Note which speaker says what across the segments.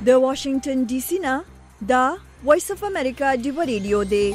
Speaker 1: د واشنگټن ډي سي نه دا وایس اف امریکا ډیو ریډیو دی.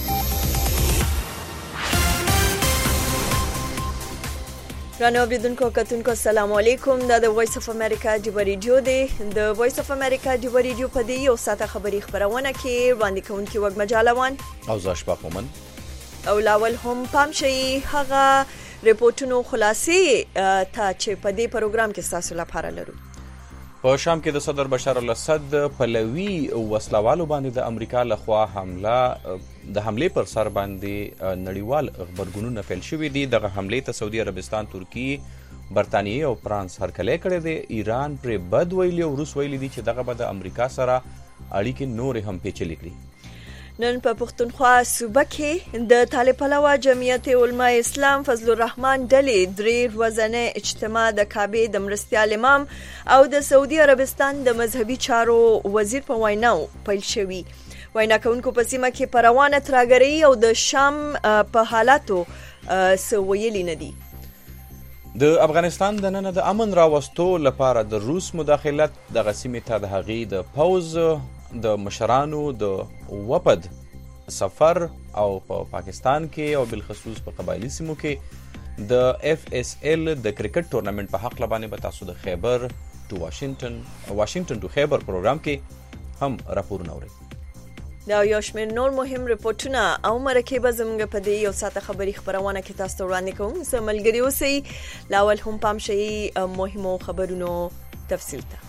Speaker 1: رانو اوریدونکو کتونکو السلام علیکم. دا د وایس اف امریکا ډیو ریډیو دی. د وایس اف امریکا ډیو ریډیو په دی یو ساته خبری خبرونه کې وړاندې کوونکی وګ مجالوان
Speaker 2: او زاشباق مومن
Speaker 1: او لاول هم پام شي هغه ریپورتونو خلاصې ته چې په دې پروګرام کې تاسو لپاره لرو.
Speaker 2: په شام کې د صدر بشار الاسد پلوي وسلوالو باندې د امریکا لخوا د حمله پر سر باندې نړیوال خبرګونونه پیل شوې دي. دغه حمله ته سعودي عربستان، ترکیه، برتانیې او فرانس هرکلی کړی دی. ایران پرې بد ویلي او روس ویلي دي چې دغه به د امریکا سره اړیکې نورې هم پیچلې کړي.
Speaker 1: نن په پښتونخوا صوبه کې د طالب پلوه جمعیت علماء اسلام فضل الرحمن ډلې درې ورځنی اجتماع د کعبې د مرستیال امام او د سعودي عربستان د مذهبي چارو وزیر په ویناو پیل شوی. وینا کوونکو په سیمه کې په روانه ترهګرۍ او د شام په حالاتو څه ویلي نه دي.
Speaker 2: د افغانستان د نن د امن راوستو لپاره د روس مداخلت دغه سیمې ته د هغې د پوز د مشرانو د وفد سفر او په پاکستان کې او بالخصوص په قبایلی سیمو کې د FSL د کرکټ ټورنمنت په حق لبانې به تاسو د خیبر ټو واشنگټن ټو خیبر پروګرام کې هم راپورونه اورئ.
Speaker 1: دا یو شمېر نور مهم ریپورتونه او مرکې به زموږ په دې یو ساعته خبري خبرونه کې تاسو ته وړاندې کوم. زه ملګري اوسئ. لاول هم پام شئ مهمو خبرونو تفصیل ته.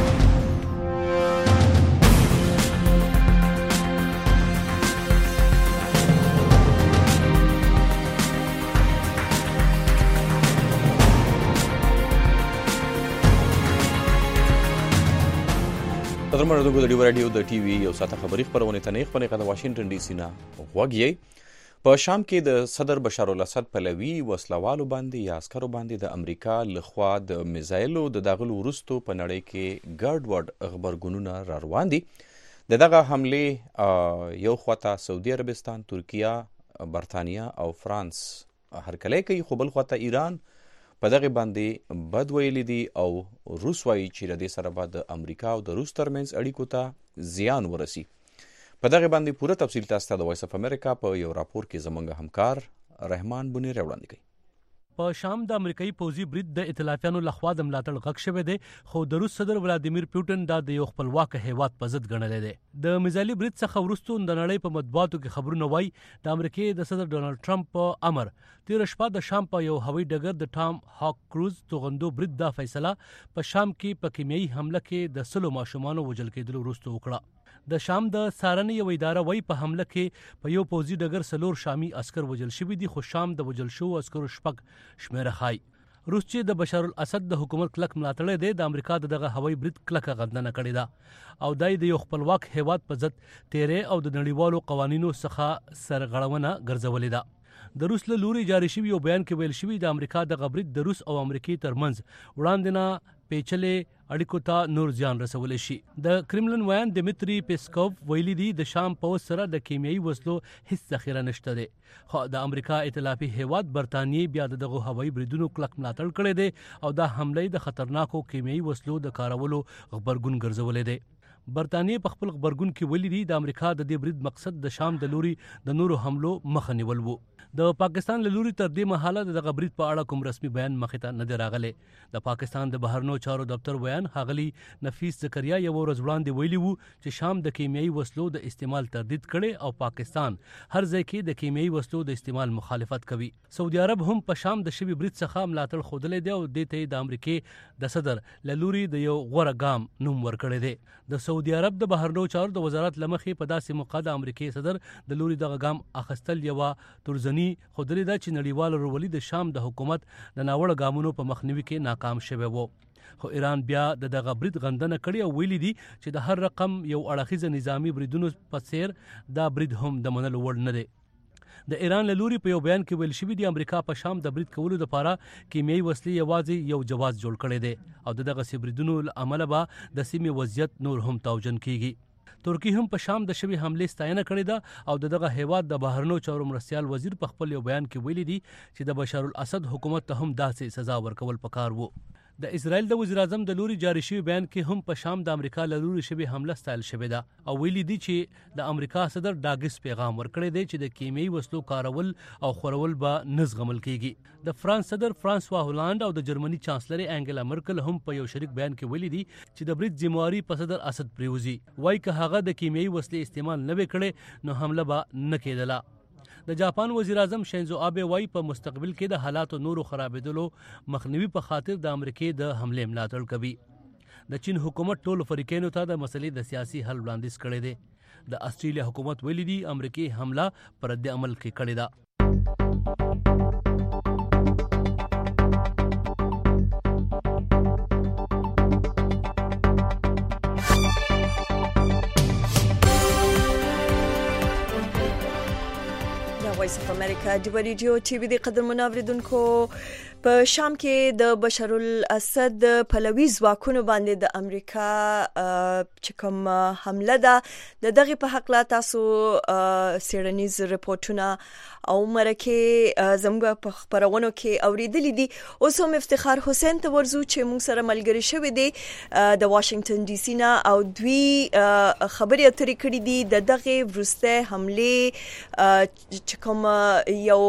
Speaker 2: قدرمنو د ډیو رادیو د ټي وي یو ساعته خبري خبرونه ته نه خبرې د واشنگټن ډي سي نه غوږی. په شام کې د صدر بشار الاسد پلوي وسلوالو باندې یا عسکرو باندې د امریکا لخوا د میزایلو د داغلو وروستو په نړۍ کې ګډ وډ خبرګونونه را روان دي. دغه حمله یو خواته سعودي عربستان، ترکیه، برتانیه او فرانس هرکلی کوي، خو بل خواته ایران په دغه باندې بد ویلي دي او روس وایي چې د دې سره به د امریکا او د روس ترمنځ اړیکو ته زیان ورسي. په دغه باندې پوره تفصیل تاسو ته د وایس اف امریکا په یو راپور کې زموږ همکار رحمان بنیر وړاندې کوي.
Speaker 3: په شام د امریکایي پوځي برید د ائتلافیانو لخوا د ملاتړ غږ شوی دی، خو د روس صدر ولادیمیر پوټین دا د یو خپلواک هیواد په ضد ګڼلی دی. د میزایلي برید څخه وروسته د نړۍ په مطبوعاتو کې خبرونه وایي د امریکې د صدر ډونالډ ټرمپ په امر تېره شپه د شام په یو هوایي ډګر د ټام هاک کروز توغندو برید دا فیصله په شام کې په کیمیايي حمله کې د 100 ماشومانو وژل کېدلو وروسته وکړه. د شام د څارنې یو اداره وایي په حمله کې په یو پوځي ډګر 4 شامي عسکر وژل شوي دي، خو شام د وژل شوو عسکرو 6 شمیره ښایي. روس چې د بشار الاسد د حکومت کلک ملاتړی دی، د امریکا دغه هوایي برید کلکه غندنه کړې ده او دا د یو خپلواک هیواد په ضد تیرې او د نړیوالو قوانینو څخه سرغړونه ګرځولې ده. د روس له لوري جاری شوي یو بیان کې ویل شوي د امریکا دغه برید د روس او امریکې ترمنځ وړاندې نه پیچلې اړیکو ته نور زیان رسولی شي. د کرملن ویان دمیتری پیسکوف ویلي دي د شام پوځ سره د کیمیايي وسلو هیڅ ذخیره نشته دی، خو د امریکا ائتلافي هیواد برتانیې بیا دغه هوایي بریدونو کلک ملاتړ کړی دی او دا حمله د خطرناکو کیمیايي وسلو د کارولو غبرګون ګرځولی دی. برتانیې په خپل غبرګون کې ویلي دي د امریکا د دې برید مقصد د شام د لوري د نورو حملو مخه نیول وو. د پاکستان له لوري تر دې مهاله دغه برید په اړه کوم رسمي بیان مخې ته نه دی راغلی. د پاکستان د بهرنیو چارو دفتر ویان ښاغلي نفیس زکریا یو ورځ وړاندې ویلي وو چې شام د کیمیايي وسلو د استعمال تردید کړي او پاکستان هر ځای کې د کیمیايي وسلو د استعمال مخالفت کوي. سعودي عرب هم په شام د شوي برید څخه ملاتړ ښودلی دی او دې ته د امریکې د صدر له لوري د یو غوره ګام نوم ورکړی دی. د سعودي عرب د بهرنیو چارو د وزارت له مخې په داسې موقع د امریکې صدر د لوري دغه ګام اخیستل یوه ترزني ښودلې ده چې نړیوال ورولي د شام د حکومت د ناوړه ګامونو په مخنیوي کې ناکام شوی و. خو ایران بیا دغه برید غندنه کړې او ویلي دي چې د هر رقم یو اړخیزه نظامی بریدونو په څیر دا برید هم د منلو وړ نه دی. د ایران له لوري په یو بیان کې ویل شوي دي امریکا په شام د برید کولو لپاره کیمیايي وسلې یوازې یو جواز جوړ کړی دی او دغسې بریدونو له امله به د سیمې وضعیت نور هم توجن کیږي. ترکی هم په شام د شوي حملې ستاینه کړې ده او دغه هیواد د بهرنیو چارو مرستیال وزیر په خپل یو بیان کې ویلي دي چې د بشار الاسد حکومت ته هم داسې سزا ورکول پکار وو. د اسرائیل د وزیر اعظم د لوري جاری شوی بیان کې هم په شام د امریکا له لوري شوی حمله ستایل شوې ده او ویلي دي چې د امریکا صدر ډاګس پیغام ورکړی دی چې د کیمیاوي وسلو کارول او خورول به نه زغمل کیږي. د فرانس صدر فرانسوا هولاند او د جرمني چانسلر انګلا مرکل هم په یو شریک بیان کې ویلي دي چې د برید ذمہواری په صدر اسد پریوزي. وایي که هغه د کیمیاوي وسلې استعمال نه وکړي نو حمله به نه کېدله. د جاپان وزیر اعظم شینزو آبه وايي په مستقبل کې د حالاتو نورو خرابېدلو مخنیوي په خاطر د امریکای د حمله ملاتړ کوي. د چین حکومت ټولو فریقینو ته د مسلې د سیاسي حل وړاندیز کړی دی. د استرالیا حکومت ویلي دي امریکای حمله پر رد عمل کې کړې ده.
Speaker 1: وایس اف امریکا د ریډیو ټي وي د قدر منوریدونکو په شام کې د بشار الاسد پلوي ځواکونو باندې د امریکا چې کوم حمله ده د دغه په حق لا تاسو سیرنیز رپورټونه او مرکه زموږ په خبرونو کې اوریدلې دي. اوس هم افتخار حسین ته ورزو چې موږ سره ملګری شوی دی د واشنگټن ډي سي نه او دوی خبرې اترې کړې دي د دغه ورسته حمله چې کوم یو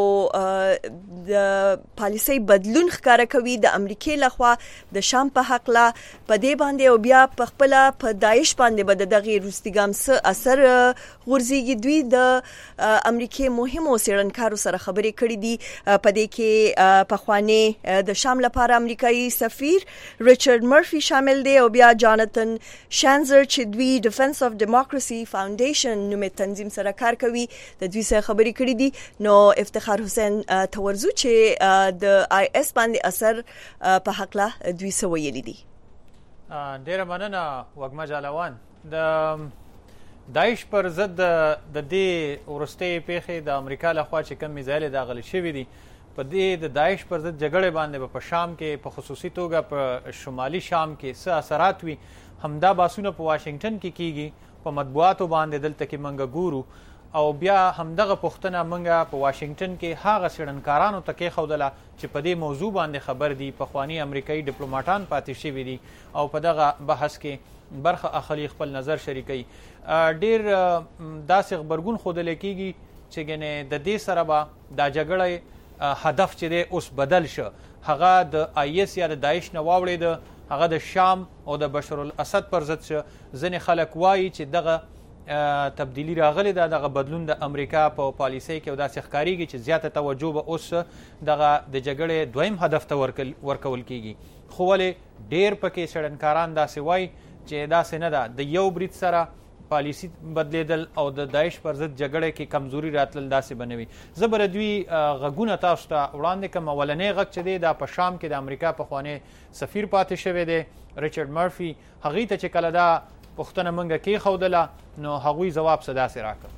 Speaker 1: د پالیسي بدلون ښکارا کوي د امریکای لخوا د شام په حق لا په دې باندې او بیا په خپل په داعش باندې به دغه روستګام سره اثر غورځيږي. دوی د امریکای مهمو سیرنکارو سره خبرې کړې دي. په دې کې په خوانې د شام لپاره امریکایي سفیر ریچارډ مرفي شامل دی او بیا جاناتن شانزر چې دوی ډیفنس اف ډیموکراسي فاونډیشن نومې تنظیم سره کار کوي د دوی سره خبرې کړې دي. نو افتخار حسین تورزو چې د آی اس باندې اثر په حق لا دوی سو ویلي دي.
Speaker 4: ډیره مننه وګما جالوان. د داعش پر ضد د دې ورستۍ پیښې د امریکا لخوا چې کوم میزایل داغلي شوی دي په دې د داعش پر ضد جګړې باندې په شام کې په خصوصي توګه په شمالي شام کې څه اثرات وي همدا باسونه په واشنگټن کې کیږي په مطبوعاتو باندې دلته کې منګه ګورو او بیا همدغه پښتنه منګه په واشنگټن کې هغه سړنکارانو ته کې خودله چې په دې موضوع باندې خبر دي په خواني امریکایي ډیپلوماټان پاتې شوي دي او په دغه بحث کې برخه اخلي خپل نظر شریکي. ډیر داسې خبرګون خوده لکېږي چې ګنې د دې سره به دا جګړه هدف چې دی اوس بدل شو هغه د آی اس یا د داعش نه واوړېده هغه د شام او د بشار الاسد پر ضد شو. ځینې خلک وایي چې دغه تبدیلی راغلی ده دغه بدلون د امریکا په پالیسۍ کې او داسې ښکارېږي چې زیاته توجه به اوس دغه د جګړې دویم هدف ته ورکول کیږي. خو ولې ډیر پکې سړنکاران داسې وایي چې داسې نه ده د یو برید سره پالیسی بدلیدل او د داعش پر ضد جګړې کې کمزوري راتلل داسې بنوي. زه به دوی غږونه تاسو ته وړاندې کوم. اولنی غږ چې دی دا په شام کې د امریکا پخوانی سفیر پاتې شوی دی ریچارډ مرفي. هغوی ته چې کله دا پښتنه منګه کې خودله نو هغوی جواب څه داسې راکړ.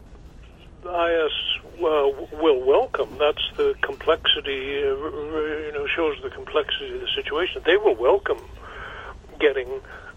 Speaker 5: IS will welcome. That's the complexity, shows the complexity of the situation. They will welcome getting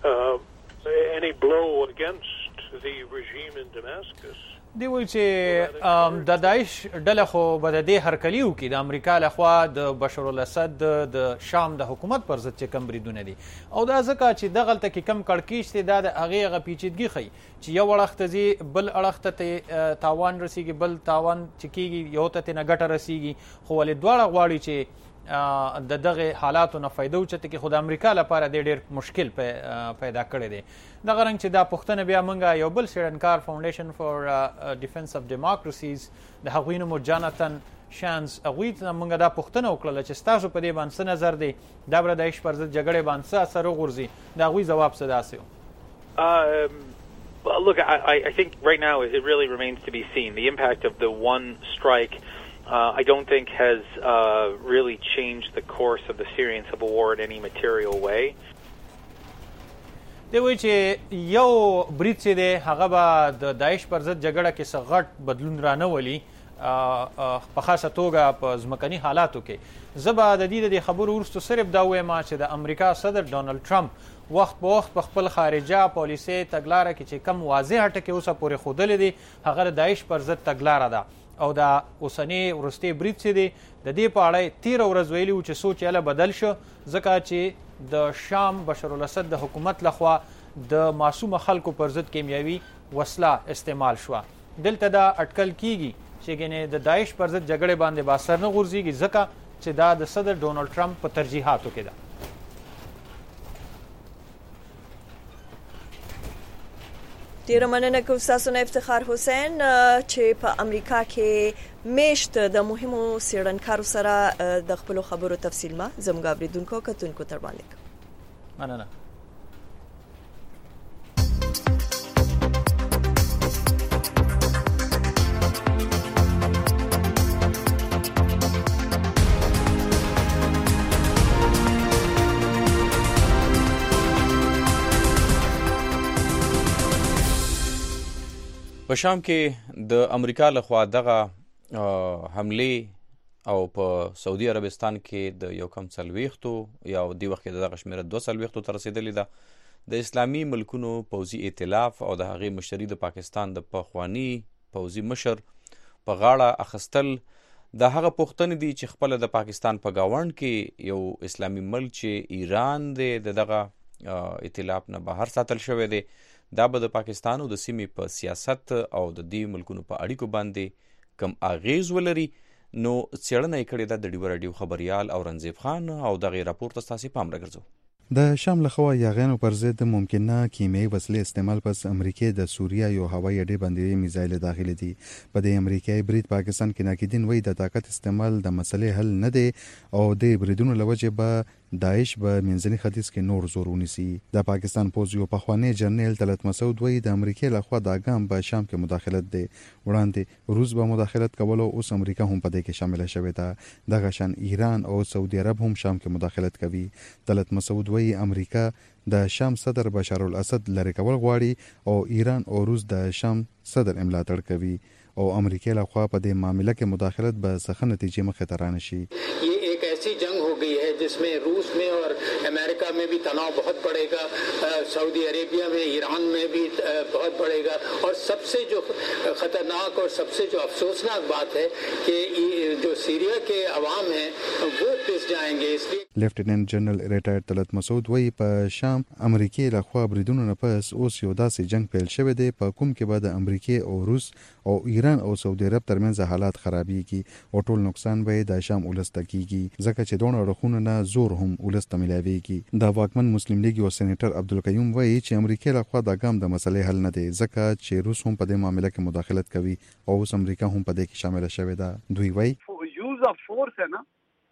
Speaker 5: any blow against the regime in Damascus.
Speaker 4: دی وایي چې د داعش ډله خو به د دې هرکلي وکړي د امریکا لخوا د بشار الاسد د شام د حکومت پر ضد چې کم بریدونه دي او دا ځکه چې دغلته کې کم کړکېچ دی دا د هغې هغه پیچیدګي ښیي چې یو اړخ ته ځي بل اړخ ته تاوان رسیږي بل تاوان چې کېږي یو ته ترې نه ګټه رسیږي. خو ولې دواړه غواړي چې د دغه حالاتو نه فایده اوچته کې خو د امریکا لپاره د ډېر مشکل پیدا کړی دی. دغه رنګ چې دا پوښتنه بیا موږ یو بل څېړنکار فاونډیشن فار ډیفنس اف ډیموکراسیز د هغوی نوم جاناتن شانز هغوی ته موږ دا پوښتنه وکړله چې ستاسو په دې باندې څه نظر دی دا به د داعش پر ضد جګړې باندې څه اثر وغورځي د هغوی ځواب څه داسې و.
Speaker 6: Look, I think right now it really remains to be seen. The impact of the one strike I don't think has really changed the course of the Syrian civil war in any material way.
Speaker 4: دی وایي چې یو برید چې دی هغه به د داعش پر ضد جګړه کې څه غټ بدلون رانولي په خاصه توګه په ځمکني حالاتو کې. زه به د دې د خبرو وروسته صرف دا ووایم چې د امریکا صدر ډونالډ ټرمپ وخت په وخت په خپل خارجه پالیسۍ تګلاره کې چې کم واضحه ټکي اوسه پورې ښودلې دي هغه د داعش پر ضد تګلاره ده او دا اوسنی وروستي برید چې دی د دې په اړه تیره ورځ ویلي و چې سوچ یې بدل شو ځکه چې د شام بشار الاسد د حکومت لخوا د معصومه خلکو پر ضد کیمیاوي وسله استعمال شوه. دلته دا اټکل کیږي چې ګنې د داعش پر ضد جګړې باندې به اثر نه غورځېږي ځکه چې دا د صدر ډونالډ ټرمپ په ترجیحاتو کې ده.
Speaker 1: ډیره مننه کوم تاسو نه افتخار حسین چې په امریکا کې میشت د مهمو څېړنکارو سره د خپل خبرو تفصیل ما زموږ اوریدونکو کتونکو تر باندې
Speaker 4: مننه.
Speaker 2: په شام کې د امریکا لخوا دغه حملې او په سعودي عربستان کې د یو کم 40 یا دی وخت کې دغه شمیره 240 ته رسیدلې ده. د اسلامي ملکونو پوځي ائتلاف او د هغې مشري د پاکستان د پخوانی پوځي مشر په غاړه اخیستل د هغه پوښتنې دي چې خپله د پاکستان په ګاونډ کې یو اسلامي ملک چې ایران دی د دغه ائتلاف نه بهر ساتل شوی دی، دا به د پاکستان او د سیمې په سیاست او د دې ملکونو په اړیکو باندې کم اغیز ولري. نو څېړنه یې کړې ده د ډیوه راډیو خبریال اورنګزیب خان او دغې راپور ته ستاسې پام راګرځو.
Speaker 7: د شام لخوا یاغیانو پر ضد ممکنه کیمیاوي وسلې استعمال پس امریکا د سوریه یو هوایي اډې باندې میزایل داخلي دي. په دې امریکایي برید پاکستان کې ناقدین وایي د طاقت استعمال د مسلې حل نه دی او د بریدونو له وجې به داعش به منځني ختیځ کې نور زور ونیسي. د پاکستان پوځ یو پخوانی جنرال طلعت مسعود وایي د امریکا لخوا دا ګام په شام کې مداخلت دی. وړاندې روس به مداخلت کول او اوس امریکا هم په دې کې شامل شوې ده. دغه شان ایران او سعودي عرب هم شام کې مداخلت کوي. طلعت مسعود وایي امریکا د شام صدر بشار الاسد لری کول غواړي او ایران او روس د شام صدر ملاتړ کوي او امریکا لخوا په دې معاملې کې مداخلت به څه نتیجې مخې ته رانشي.
Speaker 8: ऐसी जंग हो गई है जिसमें रूस में और अमेरिका में भी तनाव बहुत बढ़ेगा, सऊदी अरेबिया में, ईरान में भी बहुत बढ़ेगा और सबसे जो खतरनाक और सबसे जो अफसोसनाक बात है कि जो सीरिया के अवाम हैं वो पिस जाएंगे. इसलिए
Speaker 7: lieutenant general retired طلعت مسعود وایي په شام امریکا لخوا بریدونو نه پس اوس یو داسې جنگ پیل شوی دی په کوم کې به د امریکا او روس او ایران او سعودي عرب ترمنځ حالات خرابېږي او ټول نقصان به د شام ولس ته کیږي ځکه چې دوه اړخونو نه زور هم ولس ته ملاويږي. د واکمن مسلم لیگ او سېنیټر عبدالقیوم وایي چې امریکا لخوا دا ګام د مسلې حل نه دی ځکه چې روس هم په دې معاملې کې مداخلت کوي او اوس امریکا هم په دې کې شامل شوې ده. دوی وایي
Speaker 9: use of force है ना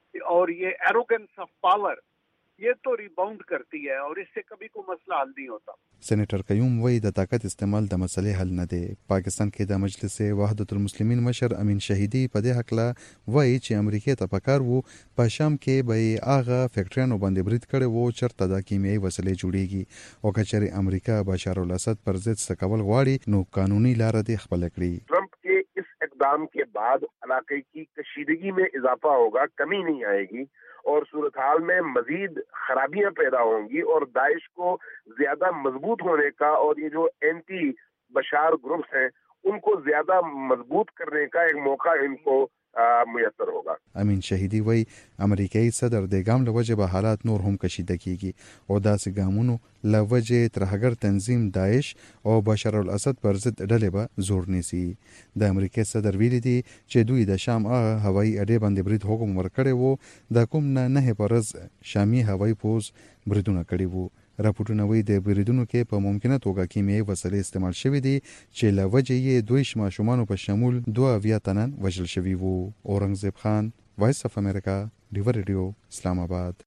Speaker 9: और ये एरोगेंस ऑफ पावर ये तो रिबाउंड करती है और इससे कभी कोई मसला हल नहीं होता.
Speaker 7: سېنیټر قیوم وایي د طاقت استعمال د مسلې حل نه دی. پاکستان کې د مجلس وحدت المسلمین مشر امین شهیدی په دې حق لا وایي چې امریکا ته پکار وو په شام کې به هغه فیکټریانو باندې برید کړي وو چرته د کیمیاوي وسلې جوړیږي او کچري امریکا بشار الاسد پر ضد سکول غواړي نو قانوني لار دې خپل کړي.
Speaker 10: ट्रंप के इस इक़दाम के बाद इलाके की कशीदगी में इजाफा होगा, कमी नहीं आएगी और सूरत हाल में मजीद खराबियां पैदा होंगी और दाइश को ज्यादा मजबूत होने का और ये जो एंटी बशार ग्रुप्स हैं उनको ज्यादा मजबूत करने का एक मौका इनको میسر होगा.
Speaker 7: امین شهیدی وایي امریکایي صدر د ګام له وجې به حالات نور هم کشیده کیږي او داسې ګامونو له وجې ترهګر تنظیم داعش او بشار الاسد پر ضد ډلې به زور نیسي. د امریکا صدر ویلي دي چې دوی د شام هوایي اډې باندې برید حکم ورکړی وو د کوم نه پرز شامي هوایي پوځ بریدونه کړي وو. راپورټونه وایي د بریدونو کې په ممکنه توګه کیمیاوي وسلې استعمال شوې دي چې له وجې یې دوی ماشومانو په شمول 2 تنان وژل شوي وو. اورنګزیب خان، وایس اف امریکا، ډیوه ریډیو، اسلام آباد.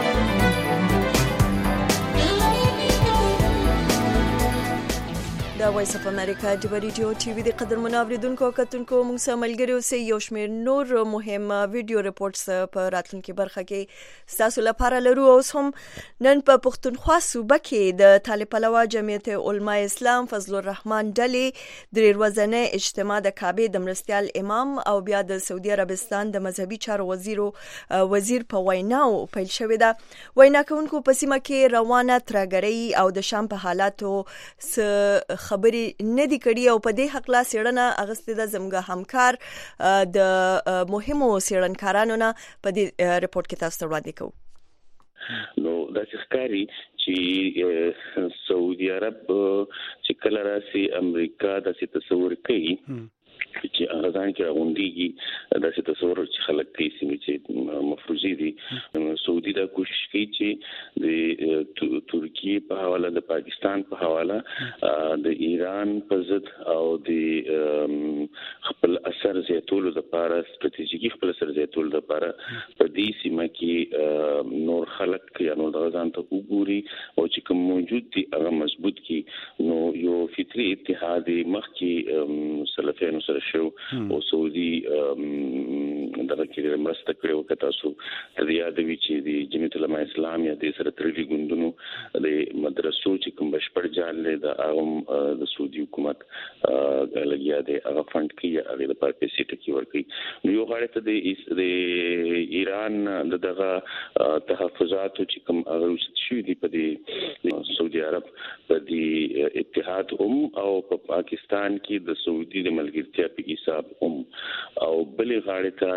Speaker 1: د وایس اف امریکا د ریډیو ټي وي د قدر منوریدونکو کتونکو موږ سره ملګری اوسئ. یو شمېر نور مهم ویډیو ریپورټس په راتلونکي برخه کې ستاسو لپاره لرو. اوس هم نن په پښتونخوا صوبه کې د طالب پلوه جمعیت علماء اسلام فضل الرحمن ډلې درې ورځنی اجتماع د کعبې د مرستیال امام او بیا د سعودي عربستان د مذهبي چارو وزیر په ویناو پیل شوې ده. وینا کوونکو په سیمه کې روانه ترهګرۍ او د شام په حالاتو خبرې نه دي کړي او په دې حق لا څېړنه اغستې ده. زموږ همکار د مهمو څېړنکارانو نه په دې ریپورټ کې تاسو ته وړاندې کوو.
Speaker 11: نو دا ښکاري چې سعودي عرب چې کله راسي امریکا داسې تصور کوي چې هغه ځان کې راغونډيږي داسې تصور چې خلک کوي چې مفروضي دي. سعودي دا کوشش کوي چې د ترکیه په حواله د پاکستان په حواله د ایران په ضد او د خپل اثر زیاتولو لپاره ستراتیژیکي خپل اثر زیاتولو لپاره په دې سیمه کې نور خلک یا نور ځان ته وګوري او چې کوم موجود دي هغه مضبوط کی. نو یو فطري اتحاد مخکې سلفیانو سره شو او سعودي دغه کې مرسته کړې وکړه. تاسو د یادوي چې د جمعیت علماء اسلام یا د سره ترلي ګوندونو د مدرسو چې کوم بشپړ جال له د سعودي حکومت لګیا دی هغه فند کې هغه د پر پیسې ټکی ورکړي. نو یو غاړه ته د ایران دغه تحفظاتو چې کوم هغه شوي دي په د سعودي عرب په د اتحاد او په پاکستان کې د سعودي د ملګرتیا په حساب او بلې غاړه ته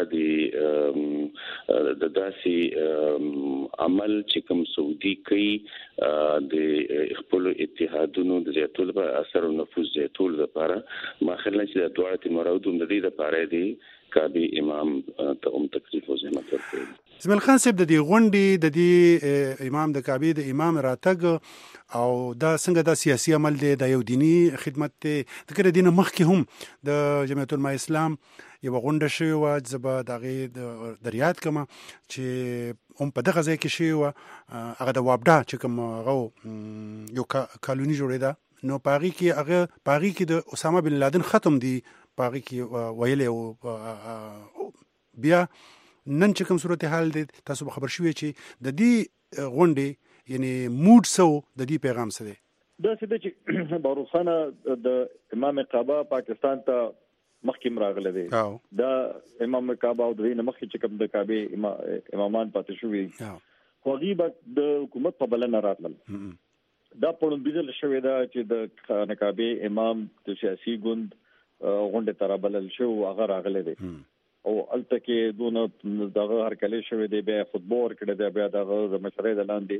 Speaker 11: د داسې عمل چې کوم سعودي کوي د خپل اتحادونو د زیاتولو لپاره اثر او نفوذ زیاتولو لپاره ما خلل چې د دوه مرادوم د دې لپاره دی کعبه امام ته تکلیف او زحمت ورکړي.
Speaker 12: اسماعیل خان صاحب د دې غونډې د دې امام د کعبه د امام راتګ او دا څنګه دا سیاسي عمل دی د یو دینی خدمت ته د کړه دینه مخکې هم د جمعیت علماء اسلام یو غونډه شوی و زبا دغه د ریاض کما چې هم په دغه ځای کې شوی و هغه د وابډا چې کوم غو یو کالونی جوړې ده. نو پاغي کې د اسامه بن لادن ختم دی پاغي کې ویلې او بیا نن چې کوم صورتحال دی تاسو خبر شوئ چې د دې غونډې یعنی موډ سو د دې پیغام څه دی؟
Speaker 13: دا څه چې باروخانه د امام کعبه پاکستان ته مخکې راغله دی. دا امام کعبه او د مخکې چې کوم د کعبه امامان پاتې شوی خوغیب د حکومت په بلنه راتلل. دا پړوندیدل شوی دا چې د کعبه امام د سیاسي ګوند غونډه ترابلل شو هغه راغله دی او الته کې دونه دغه هرکلی شوی دی بیا فوتبال کړه دی بیا دغه مشرۍ د لاندې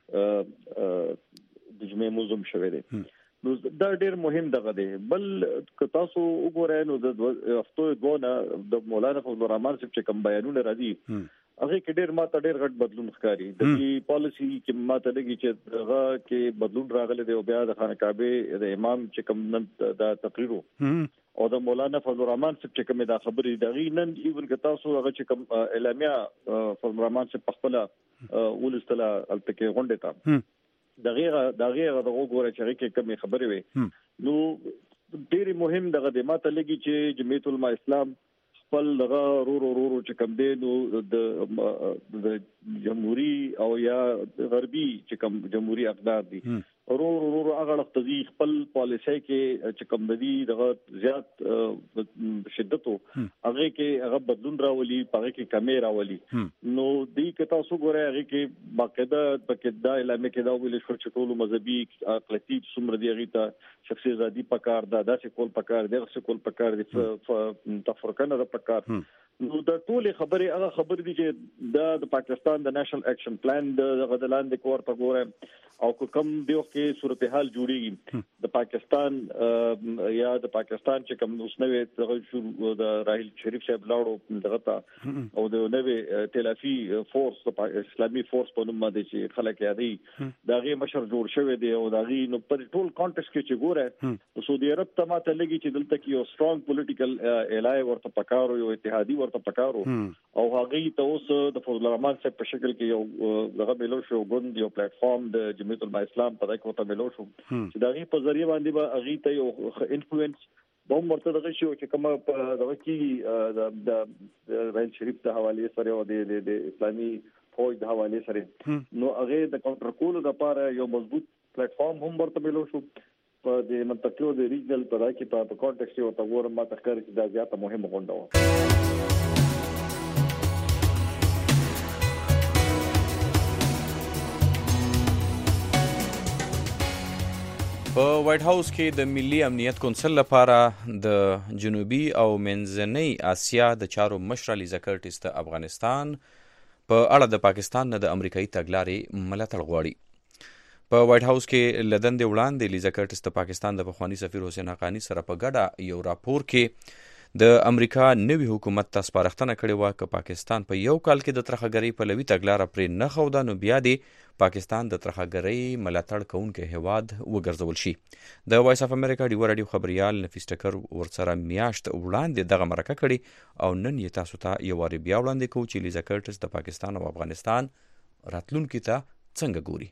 Speaker 13: د جمعې موزم شوی دی. نو دا ډېر مهم دغه دی. بل که تاسو وګورئ نو د هفتو دوه د مولانا فضل الرحمن صاحب چې کوم بیانونه راځي هغه کې ډېر ماته ډېر غټ بدلون ښکاري. د دې پالیسی کې ماته لګي چې هغه کې بدلون راغلی دی او بیا د خانه کعبه د امام چې کوم نن دا تقریر او د مولانا فضل الرحمن صاحب چې کوم دا خبرې دغې نن ایون که تاسو هغه چې کوم اعلامیه فضل الرحمن صاحب په خپل ولستله الته کې غونډه تا دغه وګوره چې هغه کې کوم خبرې وي. نو ډېر مهم دغه د ماته لګي چې جمعیت علماء اسلام خپل دغه رو چې کوم دی نو د جمهوریت او یا غربي چې کوم جمهوریت اقدار دي رو هغه لختي خپل پالیسي کې چې کوم دی دغه زیات شدت هغه کې هغه بدلون راولي هغه کې کمی راولي. نو دې کې تاسو ګورئ هغه کې باقاعده پکې دا اعلان کې دا ویل شو چې ټول مذهبي اقلیت څومره دی هغه ته شخصي ازادي پکار ده داسې کول پکار دی دغه کول پکار دي تفرقه نه پکار. نو دا ټول خبرې هغه خبرې دي چې د پاکستان د نېشنل اکشن پلان د غدلان د کور ته ګورم او کوم دیو کې صورتحال جوړیږي د پاکستان یا د پاکستان چې کوم اوسنوي د راحیل شریف صاحب لاړو دغه او د نوې تلافي فورس اسلامي فورس په نوم باندې چې خلک یادي دغه مشر جوړ شوی دی او دغه نو په ټول کانټیکس کې چې ګوره سعودي عرب ته ماته لګي چې دلته کې یو سترونګ پولیټیکل الای ورته پکارو یو اتحادي ورته پکارو او هغه ته اوس د فضل الرحمن صاحب په شکل کې یو دغه ملو شو ګوند یو پلیټ فارم د جمعیت العلماء اسلام په دغه ته ملو شو چې دغه په ذریعہ باندې به هغه ته یو انفلوئنس بم ورته دغه شو چې کومه په دغه کې د رئیس شریف د حواله سره او د اسلامي فوج د حواله سره نو هغه د کاونټر کولو لپاره یو مضبوط پلیټ فارم هم ورته ملو شو په د منطقو د ریجنل په دغه کې په کانټیکست یو تاور ما تخکر چې دا زیاته مهمه غونډه و.
Speaker 2: په وایټ هاوس کې د ملي امنیت کونسل لپاره د جنوبي او منځنۍ اسیا د چارو مشر لیزا کرټس د افغانستان په اړه د پاکستان نه د امریکایي تګلارې ملاتړ غواړي. په وایټ هاوس کې لدندې وړاندې لیزا کرټس د پاکستان د پخواني سفیر حسین حقانی سره په ګډه یو راپور کې د امریکا نوي حکومت ته سپارښتنه کړې وه که پاکستان په یو کال کې د ترخهګرۍ پلوي تګلاره پرې نه ښوده نو بیا دې پاکستان د ترخهګرۍ ملاتړ کوونکی هیواد وګرځول شي. د وایس اف امریکا ډیوه راډیو خبریال نفیس ټکر ورسره میاشت وړاندې دغه مرکه کړې او نن یې تاسو ته یو وارې بیا وړاندې کوو چې لیزا کرټس د پاکستان او افغانستان راتلونکي ته څنګه ګوري.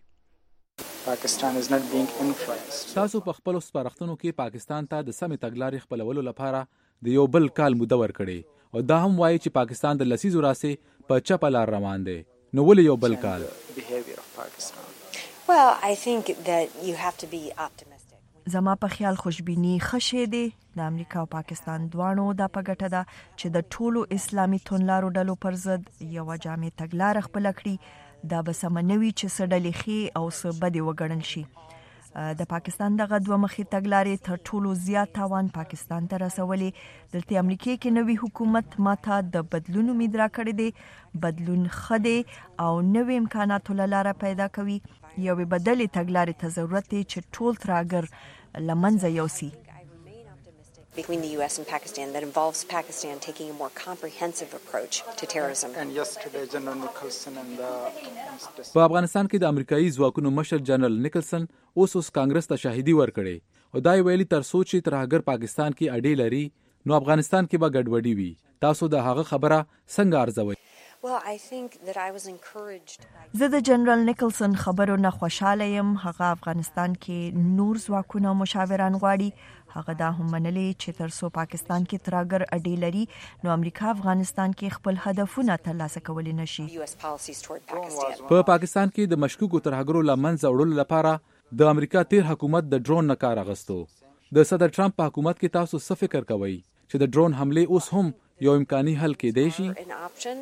Speaker 14: تاسو په خپلو سپارښتنو کې پاکستان ته د سمې تګلارې خپلولو لپاره د یو بل کال موده ورکړې او دا هم وایي چې پاکستان د لسیزو راهیسې په چپه لار روان دی. نو ولې یو بل کال؟
Speaker 1: زما په خیال خوشبینی خشه دی د امریکا او پاکستان دواړو دا په ګټه ده چې د ټولو اسلامي تونلارو ډلو پر ضد یو جامع تګلاره خپل کړي. دا به سمنوي چې سړلې خي او سبدي وګڼل شي. د پاکستان دغه دوه مخې تګلارې تر ټولو زیات تاوان پاکستان ته رسولې. دلته امریکای کې نوی حکومت ماته د بدلون امید راکړی دی. بدلون ښه دی او نوې امکاناتو له لاره پیدا کوي. یوې بدلې تګلارې ته ضرورت دی چې ټول ترهګر له منځه یوسي.
Speaker 15: Between the US and Pakistan that involves Pakistan taking a more comprehensive approach to terrorism. And yesterday General Nicholson and
Speaker 14: په افغانستان کې د امریکایي ځواکونو مشر جنرال نیکلسن اوس کانګرس ته شاهدي ورکړي او دا ویلي تر څو چې ترهګر پاکستان کې اډې لري نو افغانستان کې به ګډوډي وي. تاسو د هغه خبره څنګه ارزوئ؟
Speaker 1: زه د جنرال نیکلسن خبرو نه خوشاله یم. هغه افغانستان کې نور ځواکونه مشاوران غواړي. هغه دا هم منلي چې تر څو پاکستان کې ترهګر اډې لري نو امریکا افغانستان کې خپل هدفونه ترلاسه کولی نشي.
Speaker 14: په پاکستان کې د مشکوکو ترهګرو له منځه وړلو لپاره د امریکا تیر حکومت د ډرون نه کار اخیستو. د صدر ټرمپ په حکومت کې تاسو څه فکر کوئ چې د ډرون حملې اوس هم یو امکاني حل کېدای شي؟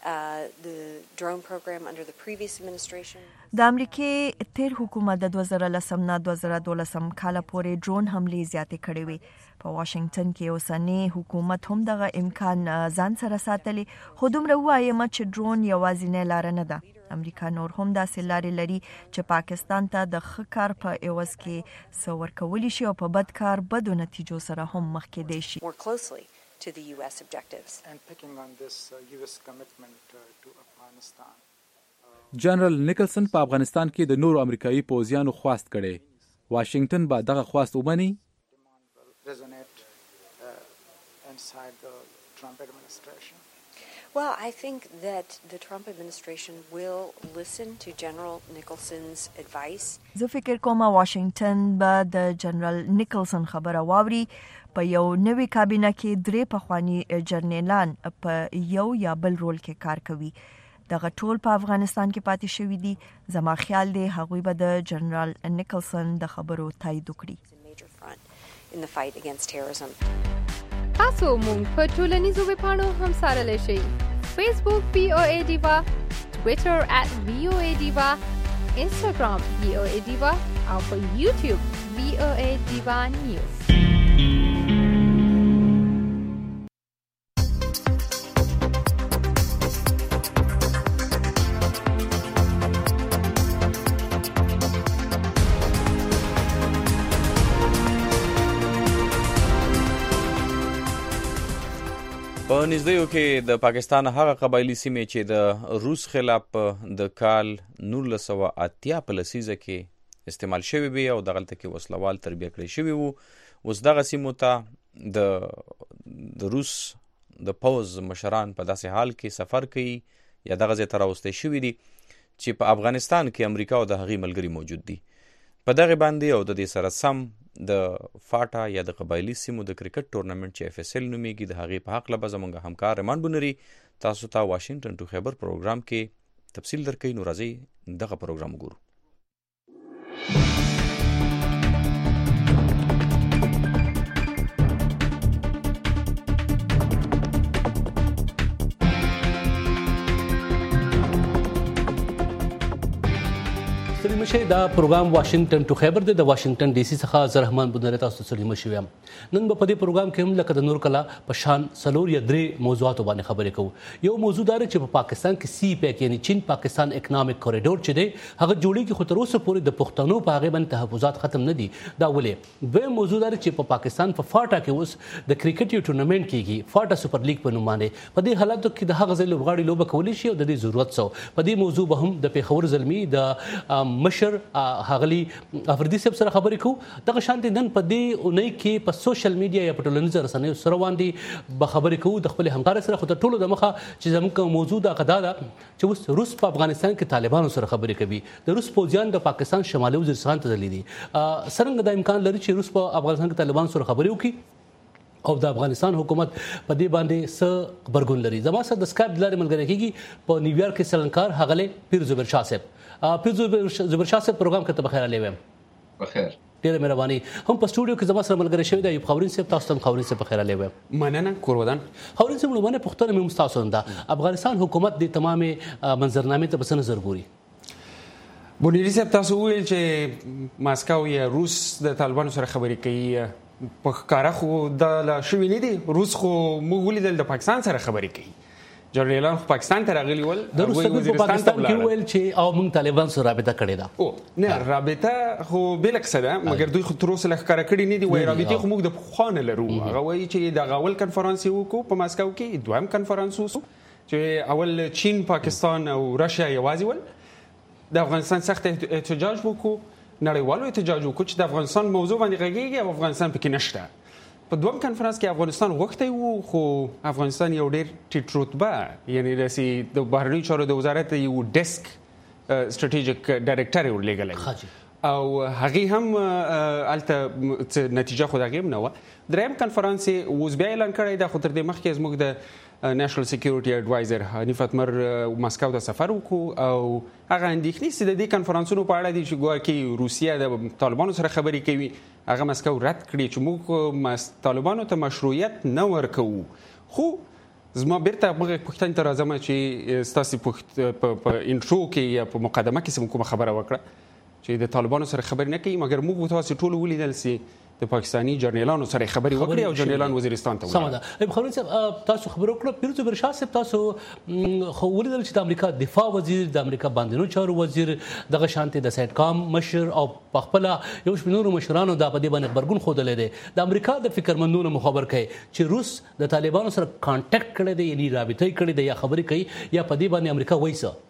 Speaker 1: د امریکای تیر حکومت د 2010 نه 2012 کال پورې ډرون حملې زیاتې کړې وې. په واشنگټن کې اوسنی حکومت هم دغه امکان ځان سره ساتلی. خو دومره وایم چې ډرون یوازینۍ لار نه ده. امریکا نور هم داسې لارې لري چې پاکستان ته د ښه کار په عوض کې څه ورکولی شي او په بد کار بدو نتیجو سره هم مخ کېدی شي.
Speaker 15: to the US objectives.
Speaker 16: And picking on this US commitment to Afghanistan.
Speaker 14: جنرال نیکلسن په افغانستان کې د نورو امریکایي پوځیانو خواست کړي. واشنگټن به دغه خواست ومني؟
Speaker 16: Resonate inside the Trump administration.
Speaker 15: Well, I think that the Trump administration will listen to General Nicholson's advice.
Speaker 1: زه فکر کوم واشنگټن به د جنرال نیکلسن خبره واوري. په یو نوې کابینه کې 3 پخوانی جنرالان په یو یا بل رول کې کار کوي. دغه ټول په افغانستان کې پاتې شوي دي. زما خیال دی هغوی به د جنرال نیکلسن د خبرو تایید وکړي.
Speaker 15: In the fight against terrorism.
Speaker 17: تاسو مونږ په ټولنیزو ویبپاڼو هم سره شئ. Facebook VOA Diva, Twitter @VOA Diva, Instagram VOA Diva او په YouTube VOA Diva News.
Speaker 2: په نږدېیو کې د پاکستان هغه قبایلي سیمې چې د روس خلاف د کال 1980 په لسیزه کې استعمال شوی وي او دغلته کې وسلوال تربیه کړی شوی وو، اوس دغه سیمو ته د روس د پوز مشران په داسې حال کې سفر کوي یا دغه ځای ته راوستی شوي دي چې په افغانستان کې امریکا او د هغې ملګري موجود دي. په دغې باندې او د دې سره سم د فاټا یا د قبایلي سیمو د کرکټ ټورنمنټ چې FSL نومیږي د هغې په هکله به زموږ همکار رمان بونري تاسو ته واشنګټن ټو خیبر پروګرام کې تفصیل درکوي. نو راځئ دغه پروګرام وګورو.
Speaker 3: دا پروګرام واشنګټن ټو خیبر دی د واشنګټن DC څخه زه رحمان بونري تاسو سره مشوي یم. نن به په دې پروګرام کې هم لکه د نور کله په شان څلور یا درې موضوعاتو باندې خبرې کوو. یو موضوع دا چې په پاکستان کې CPEC یعنی چین پاکستان اکنامک کوریډور چې دی هغه جوړیږي خو تر اوسه پورې د پښتنو په هغې باندې تحفظات ختم نه دي. دا ولې؟ دویم موضوع دا چې په پاکستان په فاټا کې اوس د کرکټ یو ټورنمنټ کیږي فاټا سپر لیګ په نوم باندې. په دې حالاتو کې د هغه ځای لوبغاړي لوبه کولی شي او د دې ضرورت څه. په دې موضوع به هم د پېښور زلمي د مشر هغلی افریدي صاحب سره خبرې کوو. دغه شانتې نن په دې اونۍ کې په سوشل میډیا یا په ټولنیزو رسنیو سره باندې به خبرې کوو د خپل همکار سره. خو تر ټولو د مخه چې زموږ موضوع دا ده چې اوس روس په افغانستان کې طالبانو سره خبرې کوي. د روس پوځیان د پاکستان شمالي وزیرستان ته تللي دي. څرنګه دا امکان لري چې روس په افغانستان کې طالبانو سره خبرې وکړي او د افغانستان حکومت په دې باندې څه غبرګون لري؟ زما سره د سکایپ لارې ملګری کېږي په نیویارک کې سلنکار هغلی پیر زبیر شاه صاحب. پیر زبیر شاه صاحب پروګرام کې ته بخیر علی ویم.
Speaker 18: بخیر.
Speaker 3: ډیره مهرباني. هم په سټوډیو کې زما سره ملګری شوی دی ایوب خاورین صاحب. تاسو ته خاورین صاحب بخیر علی ویم.
Speaker 18: مننه کورودان.
Speaker 3: خاورین صاحب لومړنۍ پوښتنه مې هم تاسو ده افغانستان حکومت د تمامې منظرنامې ته په څه نظر ګوري؟
Speaker 18: بونیری صاحب تاسو ویل چې ماسکو یا روس د طالبانو سره خبرې کوي په ښکاره خو دا لا شوي نه دي. روس خو موږ ولیدل د پاکستان سره خبرې کوي. جنرالان خو پاکستان ته راغلي ول
Speaker 3: د روس په پاکستان کې ویل چې او موږ طالبان سره رابطه کړې ده.
Speaker 18: او نه رابطه خو بل څه ده مګر دوی خو تر اوسه ښکاره کړي نه دي. وایي رابطه خو موږ د پخوانه لرو. هغه وایي چې د اول کنفرانس وکړو په ماسکو کې دویم کنفرانس وسو چې اول چین پاکستان او راشیا یوازې ول د افغانستان سخت احتجاج وکړو نړیوالو احتجاج وکړو چې د افغانستان موضوع باندې غږیږي او افغانستان پکې نشته. په دویم کنفرانس کې افغانستان غوښتی وو خو افغانستان یو ډېر ټیټ رتبه یعنی د بهرنیو چارو د وزارت یو ډیسک سټریټیجیک ډایرکټر یې ورلېږلی او هغې هم هلته نتیجه خو د هغې هم نه وه. دریم کنفرانس یې اوس بیا اعلان کړی ده خو تر دې مخکې زموږ د نېشنل سکیورټي اډوایزر حنیف اتمر ماسکو ته سفر وکړو او هغه اندېښنې چې د دې کنفرانسونو په اړه دي چې ګویا کې روسیه د طالبانو سره خبرې کوي هغه ماسکو رد کړي چې موږ طالبانو ته مشروعیت نه ورکوو. خو زما بیرته هغه پوښتنې ته راځم چې ستاسو په انټرو کې یا په مقدمه کې څه کومه خبره وکړه چې د طالبانو سره خبرې نه کوي مګر موږ تاسو ټول ولیدل چې د پاکستاني جنرالانو سره خبرې وکړي او جنرالان وزیرستان ته
Speaker 3: ولاړل. سم ده. ایوب خاورین صاحب تاسو خبرو کړه پیر زبیر شاه صاحب تاسو خو ولیدل چې د امریکا دفاع وزیر د امریکا باندېنو چارو وزیر دغه شانتي د سایټ کام مشر او خپل یو شمېر مشرانو د په دې باندې خبرګون خوده دی. د امریکا د فکرمندونو مخابر کوي چې روس د طالبانو سره کانټیکټ کړی دی یعنی رابطه کړې دی یا خبرې کوي یا په دې باندې امریکا وایي څه؟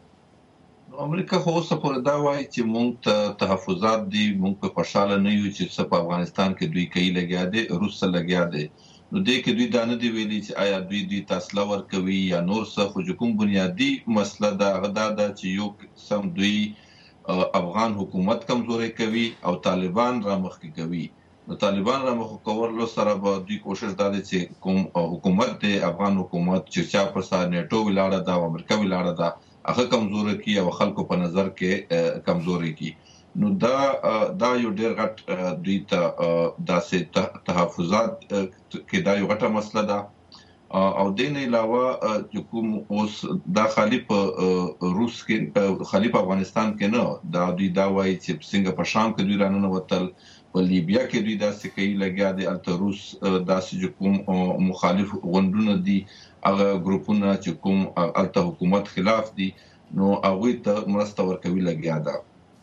Speaker 19: امریکا خو اوسه پورې دا وایي چې موږ ته تحفظات دي موږ په خوشاله نه یو چې څه په افغانستان کې دوی کوي لګیا دي روس سره لګیا دي. نو دې کې دوی دا نه دی ویلي چې آیا دوی تاسو ورکوي یا نور څه. خو کوم بنیادی مسله دا غدا ده چې یو سم دوی افغان حکومت کمزوري کوي او طالبان را مخکې کوي. نو طالبان را مخکې کولو سره به دوی کوشش دا دي چې کوم حکومت دی افغان حکومت چې چا پر سره نیټو ولاړه ده او امریکا ولاړه ده هغه کمزوري کی او خلکو په نظر کې کمزوري کی. نو دا یو ډېر غټ دوی ته داسې تحفظات کې دا یو غټه مسله ده. او دین علاوه چې کوم اوس دا خالی په روس کې خالی په افغانستان کې نه دا دوی دا وایي چې څنګه په شام کې دوی رانه وتل په لیبیا کې دوی داسې کوي لګیا دي الته روس داسې کوم مخالف غونډونه دي هغه ګروپونه چې کوم الته حکومت خلاف دي نو هغه ته مرسته ورکوي لګیا ده.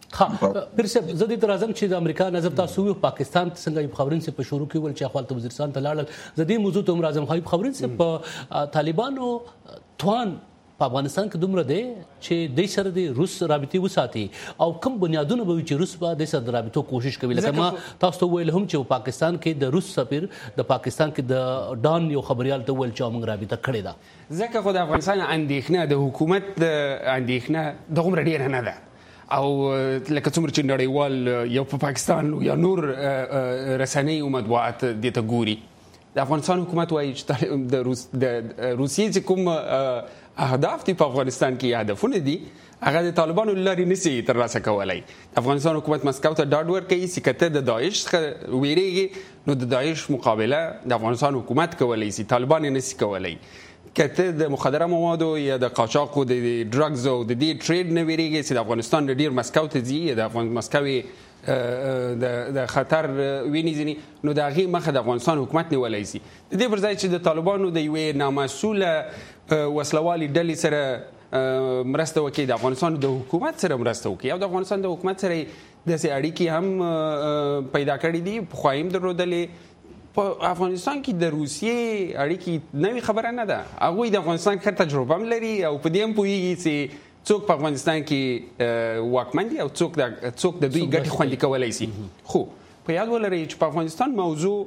Speaker 3: پیر صاحب زه دې ته راځم چې د امریکا نظر تاسو وي پاکستان څنګه ایوب خاورین صاحب په شروع کې ول چې خپل وزیرستان ته لاړل زه دې موضوع ته هم راځم. ایوب خاورین صاحب په طالبانو توان په افغانستان کې دومره دی چې د سره د روس رابطې وساتي او کوم بنیادونه به چې روس به د سره د رابطو کوشش کوي لکه ما تاسو ته ویل هم چې پاکستان کې د روس سفیر د پاکستان کې د ډان یو خبريال ته ویل چې موږ رابطه کړې ده
Speaker 18: ځکه خو د افغانستان اندېښنه د حکومت اندېښنه دغومره ډیره نه ده او لکه څومره چې نړیوال یو په پاکستان یا نور رسنۍ او مطبوعات دې ته ګوري د افغانستان حکومت وایي چې د روسیې چې کوم اهداف دي په افغانستان کې هدفونه دي هغه د طالبانو لارې نشي ترلاسه کولای د افغانستان حکومت مسکو ته ډاډ ورکوي چې کته د داعش څخه ویریږي نو د داعش مقابله د افغانستان حکومت کولی شي طالبان یې نشي کولای کته د مخدره موادو یا د قاچاق او د ډرګز او د دې ټریډ نه ویریږي چې د افغانستان ډیر مسکو ته ځي د مسکوي د خطر ویني نو د هغه مخه د افغانستان حکومت نیولای شي د دې پر ځای چې د طالبانو د یوې نامسؤله وسلوالي ډلې سره مرسته وکړي د افغانستان د حکومت سره مرسته وکړي او د افغانستان د حکومت سره د سي اړیکې هم پیدا کړې دي په خوایم درلودلې په افغانستان کې د روسیې اړیکې نوې خبره نه ده هغه د افغانستان ښه تجربه هم لري او په دې هم پوهیږي چې څوک په افغانستان کې واکمن دي او څوک د دوی ګټې خوندي کولای شي خو په یاد ولرئ چې په افغانستان موضوع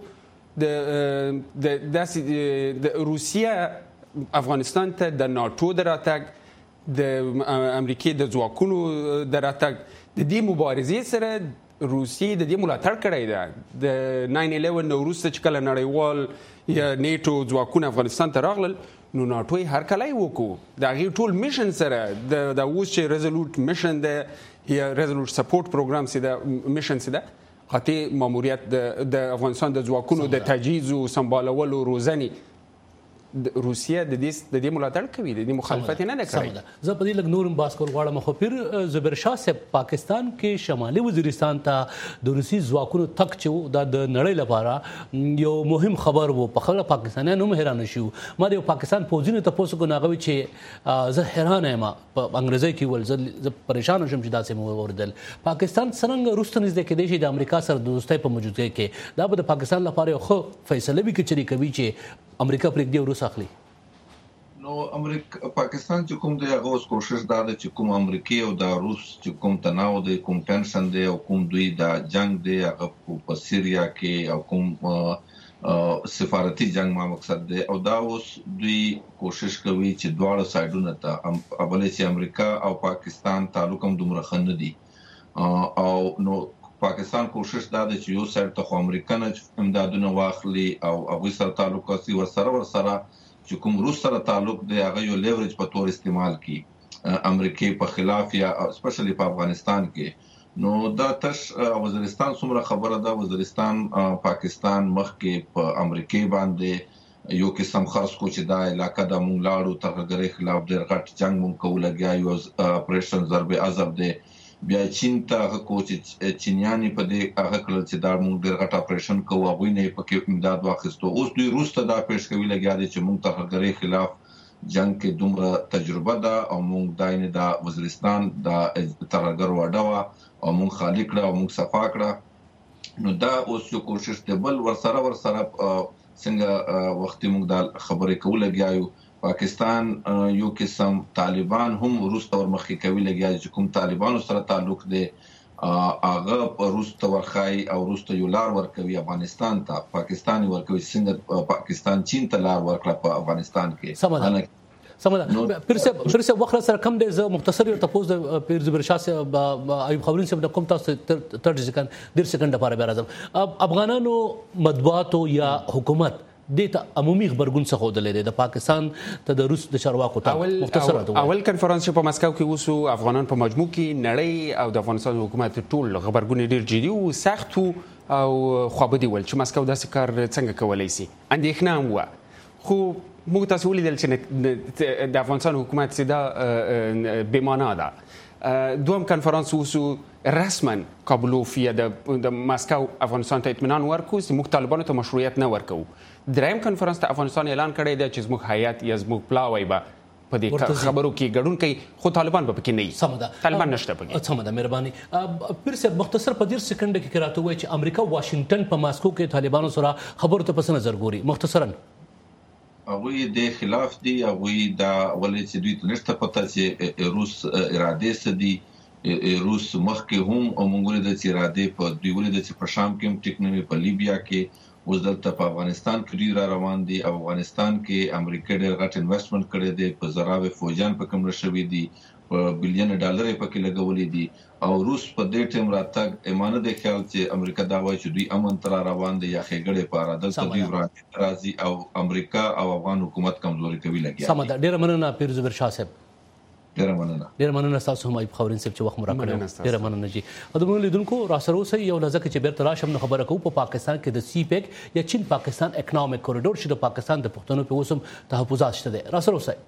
Speaker 18: د روسیه افغانستان ته د ناتو د راتګ د امریکای د ځواکونو د راتګ د دې مبارزې سره روسیې د دې ملاتړ کړی ده د 9/11 وروسته چې کله نړیوال یا نیټو ځواکونه افغانستان ته راغلل نو ناټو هر کله وکړو د هغې ټول میشن سره د اوس چې ریزولوټ میشن ده یا ریزولوټ سپورټ پروګرام چې د میشن چې ده قاطع ماموریت د افغانستان د ځواکونو د تجهیز او سمبالولو روزنې روسیه د دې ملاتړ کوي د دې مخالفت نه کوي
Speaker 3: زه په دې لږ نورم باس کول غواړم خو پیر زبیر شاه صاحب پاکستان کې شمالي وزیرستان ته د روسي ځواکونو تک چې د نړۍ لپاره یو مهم خبر وو په خله پاکستانیانو هم حیران شو ما د پاکستان پوځینو ته پوسو کو ناغوي چې زه حیران یم په انګریزي کې ول زه پریشان شوم چې داسې مو وردل پاکستان څنګه روس نږدې کېدی شي د امریکا سره د دوستۍ په موجودګۍ کې دا به د پاکستان لپاره یو ښه فیصله وي چې کوي چې امریکا پرېږدي او روس اخلي
Speaker 19: نو پاکستان چې کوم دی هغه اوس کوشش دا ده چې کوم امریکای او د روس چې کوم تناو دی کوم ټنشن دی او کوم دوی د جنگ دی هغه په سیریا کې او کوم سفارتي جنگ ما مقصد دی او دا اوس دوی کوشش کوي چې دواړه سایډونه ته اولې چې امریکا او پاکستان تعلق هم دومره ښه نه دي او نو پاکستان کوشش دا ده چې یو سایډ ته خو امریکا امدادونه واخلي او هغوی سره تعلق وسي ورسره چې کوم روس سره تعلق دی هغه یو لیوریج په تور استعمال کړي امریکای په خلاف یا سپیشلی په افغانستان کې نو دا تش وزیرستان څومره خبره ده وزیرستان پاکستان مخکې په امریکای باندې یو قسم خرڅ کو چې دا علاقه د مونږ لاړو ترغړې خلاف ډېر غټ جنگ مونږ کولګیا یو اپریشن ضرب عذاب دی بیا چین ته هغه کو چې چینیانی په دې هغه کړل چې دا موږ ډېر غټ اپریشن کوو هغوی نه پکې امداد واخیستو اوس دوی روس ته دا پیش کوي لګیا دي چې موږ ترهګرۍ خلاف جنگ کې دومره تجربه ده او موږ داینه د وزیرستان د ترهګر وډاوه او موږ خالی کړه او موږ صفا کړه نو دا اوس یو کوشش دی بل ورسره څنګه وخت موږ د خبرې کول لګیاو پاکستان یو قسم طالبان هم روس ته ورمخې کوي لګیا چې کوم طالبانو سره تعلق دی هغه روس ته ورخای او روس ته یو لار ورکوي افغانستان ته پاکستاني ورکوي څنګه پاکستان چین ته لار ورکړه په افغانستان کې
Speaker 3: سمه پرسه وخت سره کم دی زه مختصر یو تاسو د پیر زبیر شاه صاحب ایوب خبرین صاحب د کوم تاسو 30 سکند لپاره بیا راځم افغانانو مطبوعاتو یا حکومت دته عمومي خبرګون څخه ودلې د پاکستان ته د روس د چارواکو ته مختصر
Speaker 18: اول کنفرانس په مسکو کې وسو افغانان په مجموع کې نړۍ او د افغانستان حکومت ټول خبرګون ډیر جدي او سخت او خوابدي ول چې مسکو داسې کار څنګه کولای شي اندېښنه هم و خو موږ تاسو ولیدل چې د افغانستان حکومت سیده بېمانا ده دوم کنفرانس وسو رسما کابلوف یا د مسکو افغانستان ته اطمینان ورکو چې موږ طالبانو ته مشروعیت نه ورکو دریم کنفرانس ته افغانستان اعلان کړی دی چې زموږ هیات یا زموږ پلاوی به په دې خبرو کې ګډون کوي خو طالبان به پکې نه وي
Speaker 3: سمه ده
Speaker 18: طالبان نشته پکې
Speaker 3: سمه ده مهرباني پیر صاحب مختصر په 10 سکند کې راته وایي چې امریکا واشنگټن په ماسکو کې طالبانو سره خبرو ته پس نظر ګوري مختصرا
Speaker 19: هغه د خلاف دي. هغه دا ولې چې دوی ته نشته پته چې روس اراده سدي روس مخکې هم او مونږ د اراده په دوی ولې د په شام کې ټیکنالوژي په لیبیا کې اوس دلته په افغانستان کې را روان دي. افغانستان کې امریکا ډېر غټ انویسټمنټ کړی دی په زراوي فوجان په کوم رشوي دي په بلین ډالر په کې لګولې دي او روس په دې ټیم راتګ ایمانه د خیال چې امریکا دا وایي چې دوی امن تر روان دي یا خېګړې په اراده ته دوی راځي او امریکا او افغان حکومت کمزوري کوي لګیا.
Speaker 3: سم ده. ډېر مننه پیر زبیر شاه صاحب. ډېر مننه تاسو هم ایب خورین صاحب چې وخت مو راکړی. ډېر مننه جی. ادمو لیدونکو را سره اوسئ یو لزکه چې بیرته راشم نو خبره کوو په پاکستان کې د سی پیک یا چین پاکستان اکونومیک کوریډور چې د پاکستان د پښتنو په اوسم تحفظات شته دي. را سره اوسئ.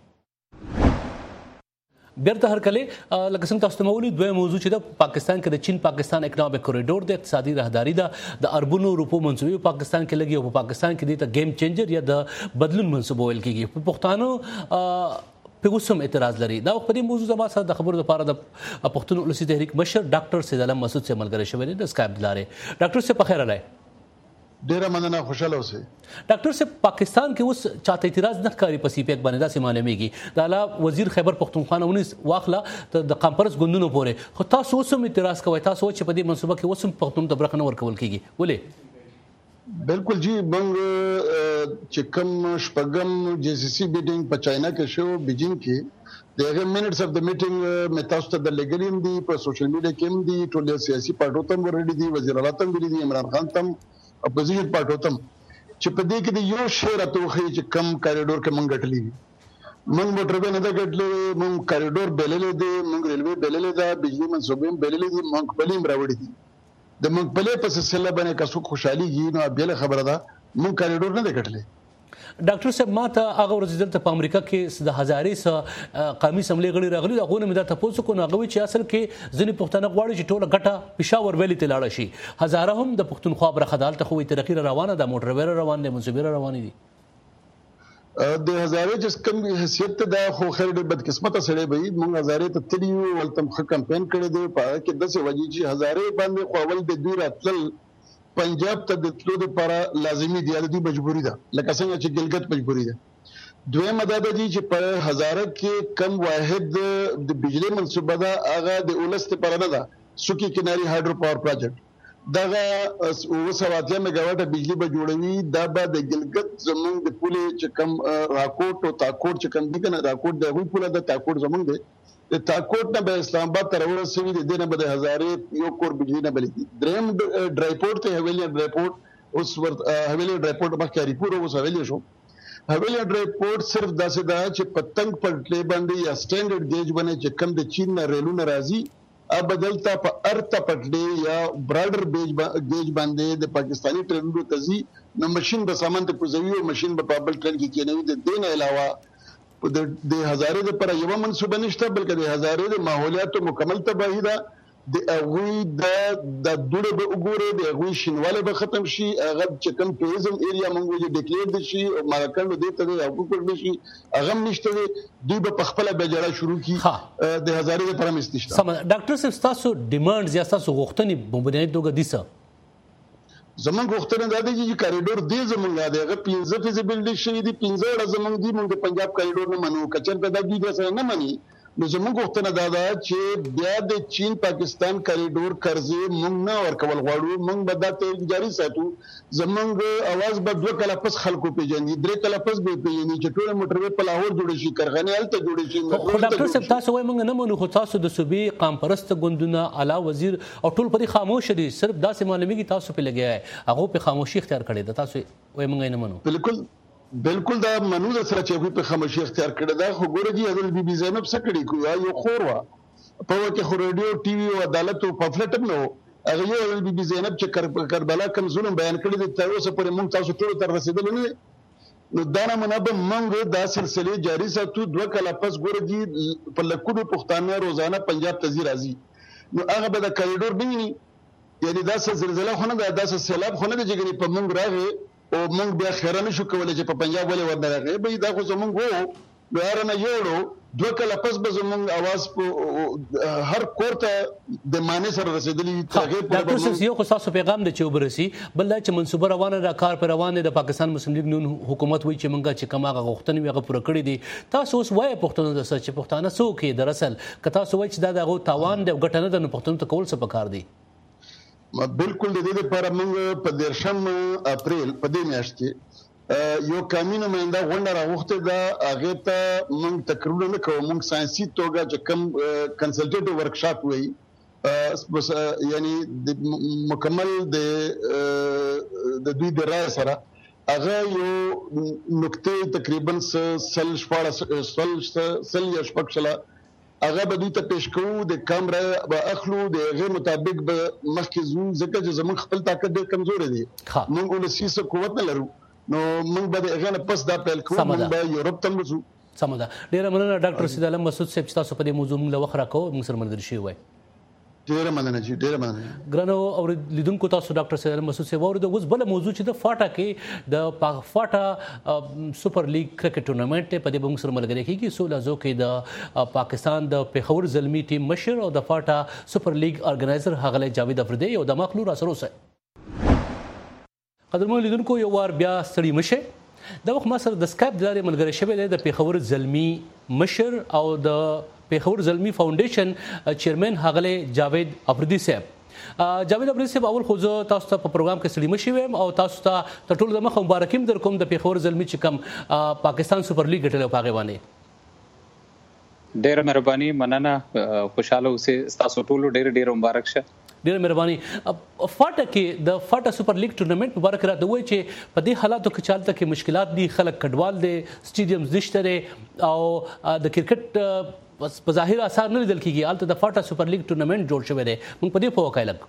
Speaker 3: بیرته هر کله لکه څنګه تاسو ته مولي دوه موضوع چې د پاکستان کې د چین پاکستان اکونومیک کوریډور د اقتصادي راهداري د اربونو روپو منسوبي پاکستان کې لګي او په پاکستان کې د گیم چینجر یا د بدلون منسوبه ویل کیږي. په پښتانه په اوسم اعتراض لري. دا په دې موضوع زما سره د خبرو لپاره د پښتون ولسی تحریک مشر ډاکټر سید علم مسعود سے ملګری شوی دی د اسکایپ لاره. ډاکټر سے په خیر راي.
Speaker 20: ډیره مننه خوشاله اوسئ.
Speaker 3: ډاکټر صاحب پاکستان کې اوس چاته اعتراض نه ښکاري په سی پیک باندې دا معلومیږي د اعلی وزیر خیبر پختونخوا ونیس واخله د کانفرنس غوندونو پورې خو تاسو اوس هم اعتراض کوئ تاسو چې په دې منصوبه کې اوس هم پختون ته برخه نه ورکول کیږي ولې؟
Speaker 20: بالکل جی موږ چې کوم شپږم جی سی سی میټینګ په چاینا کې شو بیجینګ کې دغه منټس اف د میټینګ متاسو ته د لګلیم دي په سوشل میډیا کې هم دي ټول سیاسي پارټو تم ورډي دي وزیر اعلی تم دي عمران خان تم اپوزیشن پارټو تم چې په دې کې د یو شعر اتوخي چې کم کاریډور کې مونږ غټلې مونږ موټر نه دا غټلې مونږ کاریډور بللې دي مونږ ریلوي بللې ده بجلی منصوبې بللې دي مونږ پلیم راوړې دي د مونږ پلې په سلسله باندې کسو خوشحالي گی نو بل خبره ده مونږ کاریډور نه غټلې.
Speaker 3: ډاکټر صاحب ماته هغه ورځ دلته په امریکا کې د هزارې سه قومي اسمبلی غړي راغلي دا غوونه مې دا تاسو کو ناغوي چې اصل کې ځنې پښتانه غواړي چې ټوله ګټه پېښور ویلي ته لاړ شي. هزاره هم د پښتونخوا برخه دالته خو ترقی روانه ده موټر ویر روان دي منصوبې روان دي
Speaker 20: د هزاره چې کوم حیثیت دا خو خیر د بدقسمته سره به موږ هزاره ته تلیو ولتم خ کمپاین کړی دی په کې 10 وجې چې هزاره باندې خو اول د دوی راتل پنجاب ته د تلو لپاره لازمي دی د مجبوري ده لکه څنګه چې ګلګت مجبوري ده. دویم مدد دي چې په هزاره کې کم واحد د بجلی منصوبه ده هغه د اولست لپاره نه ده سوکی کناري هایدرو پاور پروجیکټ دغه 280 میگاواټ بجلی به جوړوي دا به د ګلګت زمونږ د پولې چې کم راکوټ او تاکوټ چې کم دي کنه راکوټ د غوي پوله د تاکوټ زمونږ دی د تاکوټ نه به اسلام آباد تر ورسېږي د دې نه به د هزارې یو کور بجلی نه بلکې دریم ډرایپورټ ته حویلي ډرایپورټ اوس حویلي ډرایپورټ مخکې ریپور اوس حویلي شو حویلي ډرایپورټ صرف داسې ده چې پتنګ پټلې باندې یا سټانډرډ گیج باندې چې کم د چین نه ریلونه راځي اب بدلتا په ارته پټلې یا براډر گیج باندې د پاکستانی ټرینونو تزي نو ماشين به سامان ته کوزوي او ماشين به په بل ټرین کې کېنوي د دین علاوه د هزاره د پر یو منصوبه نشته بلکې د هزاره د ماحولیاتو مکمل تباہی ده د اغوی د دوړه به وګوره د اغوی شینواله به ختم شي هغه چې کوم ټوریزم ایریا مونږ ویل ډیکلیئر دي شي او مارکند دې ته د حقوق دي شي هغه نشته دوی به خپل بجړه شروع کی د هزاره د پرمست نشته.
Speaker 3: سم ډاکټر صاحب تاسو ډیمانډ یا تاسو غوښتنې په بنیادي توګه دي څه
Speaker 20: زمونږ غوښتنه دا دي چې کاریډور دې زمونږ دی هغه 15 فیزیبিলিټی شي دي 15 زمونږ دي مونږ د پنجاب کاریډور نه منو کچن په دا دي سره نه مني نو زموږ غوښتنه دا ده چې بیا د چین پاکستان کاریډور قرضې موږ نه ورکول غواړو موږ به دا ته جاري ساتو زموږ اواز به 2 کاله پس خلکو پیژني 3 کاله پس به پیژني چې ټول موټروي په لاهور جوړ شي کرغنی هلته جوړ شي.
Speaker 3: خو ډاکټر صاحب تاسو وايي موږ نه منو خو تاسو د صوبې قام پرست ګوندونه اعلی وزیر او ټول پرې خاموش دي صرف داسې معلومیږي تاسو په لګیا هغه په خاموشي اختیار کړی ده تاسو وايي موږ نه منو.
Speaker 20: بالکل دا منو د سره چې په خاموشي اختیار کړی دا خو ګوره دي حضرت بي بي زینب سکړي کو یا یو خور وا په وکه خو رادیو ټي وي او عدالت او پفلټ نو هغه یو حضرت بي بي زینب چې کربلا کوم ظلم بیان کړی د تر اوسه پورې مونږ تاسو ټول تر رسیدل نه نو دا نه منابه مونږ دا سلسله جاری ساتو 2 کاله پس ګوره دي په لکونو پښتانه روزانه پنجاب ته راځي نو هغه به د کاریډور بنګني یعنی دا زلزلہ خو نه دا سیلاب خو نه د جګړې په مونږ راغی او موږ بیا خیرانه شو کولای چې په پنجاب ولې ورنه راغی به دا خو زمونږ وو بهارنه یوړو دوه کله پس به زمونږ اواز په هر کور ته د معنی سره رسیدلی
Speaker 3: ډاکټر صاحب یو خو تاسو پیغام د چې وبرسي بل چې منصوبه روانه د کار پر روانه د پاکستان مسلم لیگ نون حکومت وایي چې مونږه چې کومه غوښتنې ویغه پوره کړې دي تاسو اوس وایي پښتون د سچ پښتانه سو کې دراصل که تاسو وایي چې دا دغه تاوان د غټنه د پښتون ته کول څه پکار دي
Speaker 20: بالکل د دې لپاره موږ په 13 اپریل په دې میاشت کې یو قانوني نماینده غونډه راوخته ده هغه ته موږ تقریبا نه کوو موږ ساينسي توګه چې کوم کنسلټیټیو ورکشاپ وایي یعنی مکمل د دوی د رائے سره هغه یو نقطې تقریبا سل یا شپږ هغه به دوی ته پیش کوو د کیمرا به اخلو د هغه مطابق به مخکې زو ځکه چې زموږ خپل طاقت ډېر کمزور دی موږ ولسی څه قوت نه لرو نو موږ به هغه نه پس دا پیل کوو موږ به یورپ ته وځو
Speaker 3: سمه ده ډېر مننه ډاکټر سید عالم مسعود صاحب چې تاسو په دې موضوع موږ له وخت راکو موږ سره ملګری شوي وای
Speaker 20: ډېر مننه جی ډېر مننه
Speaker 3: ګرانو او لیدونکو تاسو ډاکټر سید عالم مسعود صاحب اورید اوس بل موضوع چې د فاټا کې د فاټا سپر لیګ کرکټ ټورنمنت په دې موږ سره ملګری کیږي سو لازو کې د پاکستان د پیښور زلمی ټیم مشر او د فاټا سپر لیګ ارګنایزر هغه جاوید افریدی او د مخلو را سره اوسه قدرمن لیدونکو یو وار بیا ستړي مشه د وخت ما سره د سکایپ د لارې ملګری شوی دی د پیښور زلمی مشر او د پیښور زلمی فاونډیشن چیرمن هغه جاوید افریدی صاحب جاوید افریدی صاحب اول خو زه تاسو ته په پروګرام کې ستړي مشه ویم او تاسو ته تر ټولو د مخه مبارکیم در کوم د پیښور زلمی چې کوم پاکستان سپر لیګ ګټلو په هغه باندې
Speaker 21: ډېر مهرباني مننه خوشاله اوسئ تاسو ټول ډېر مبارک شه
Speaker 3: ډېر مهرباني فاټا کې د فاټا سپر لیګ ټورنمنت مبارک راته وایي چې په دې حالاتو کې چالت کې مشکلات دي خلک کډوال دي سټیډیمز نشته او د کرکټ په ظاهر اثر نه لیدل کیږي البته د فاټا سپر لیګ ټورنمنت جوړ شوی دی موږ په دې په وکایلک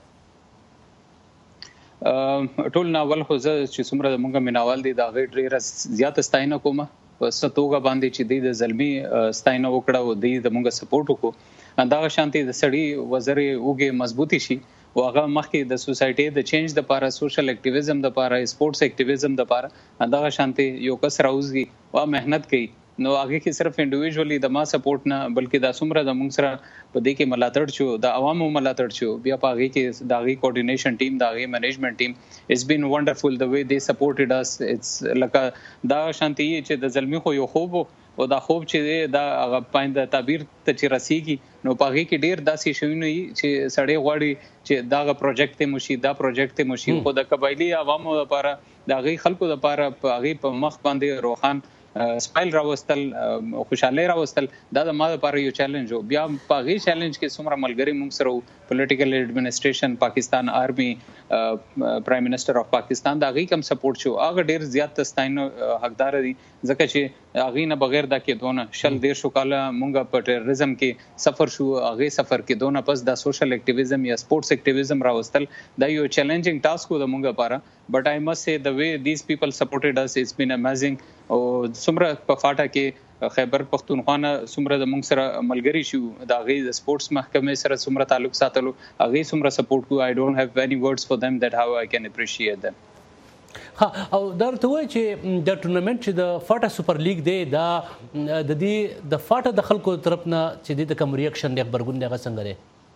Speaker 21: ټول ناول خو چې څومره موږ میناوال دي دا ډېر زیات ستاینه کوم په ستوګه باندې چې د زلمی ستاینه وکړه او د موږ سپورټ وکړو اندغه شانتي د سړی وزري اوګه مضبوطی شي او هغه مخکې د سوسایټي د چینج د لپاره سوشل اکټیویزم د لپاره سپورتس اکټیویزم د لپاره اندغه شانتي یو کس راوځي او مهنت کوي نو هغه کې صرف انډیویډوالي د ما سپورټ نه بلکې د څومره د موږ سره په دې کې ملاتړ شو د عوامو ملاتړ شو بیا په هغه کې د هغه کوارډینیشن ټیم د هغه مینجمنت ټیم اټس بین وندرفul the way they supported us it's لکه دا شانتي چې د زلمی خو یو خوب او دا خوب چې دا هغه پاینده تعبیر ته چې رسیږي نو په هغه کې ډیر داسې شوی چې سړی غواړي چې دا پروجیکټ ته مشي دا پروجیکټ ته مشي خو د قبایلی عوامو لپاره د هغه خلکو لپاره په هغه په مخ باندې روخان سپایل راوستل خوشاله راوستل دا د ما لپاره یو چیلنج او بیا په هغه چیلنج کې څومره ملګری موږ سره پولیټیکل ایڈمنسټریشن پاکستان آرمي پرایم منسٹر اف پاکستان دا هغه کم سپورټ شو هغه ډیر زیات تستاین حقدار دي ځکه چې هغه نه بغیر دا کې دونه شل ډیر شو کاله مونږ په ټیرریزم کې سفر شو هغه سفر کې دونه پس دا سوشل اکټیویزم یا سپورتس اکټیویزم راوستل دا یو چیلنجینګ ټاسک و د مونږ لپاره بٹ آی مست سے the way these people supported us it's been amazing او څومره په فاټا کې خیبر پختونخوا څومره د موږ سره ملګری شو د هغې د سپورټس محکمې سره څومره تعلق ساتلو هغې څومره سپورټ کو I don't have any words for them that how I can appreciate them
Speaker 3: او دا ورته وایي چې د ټورنمنټ چې د فاټا سپر لیګ دی دا د دې د فاټا د خلکو طرف نه چې د کوم ریاکشن دی خبرګون دی هغه څنګه دی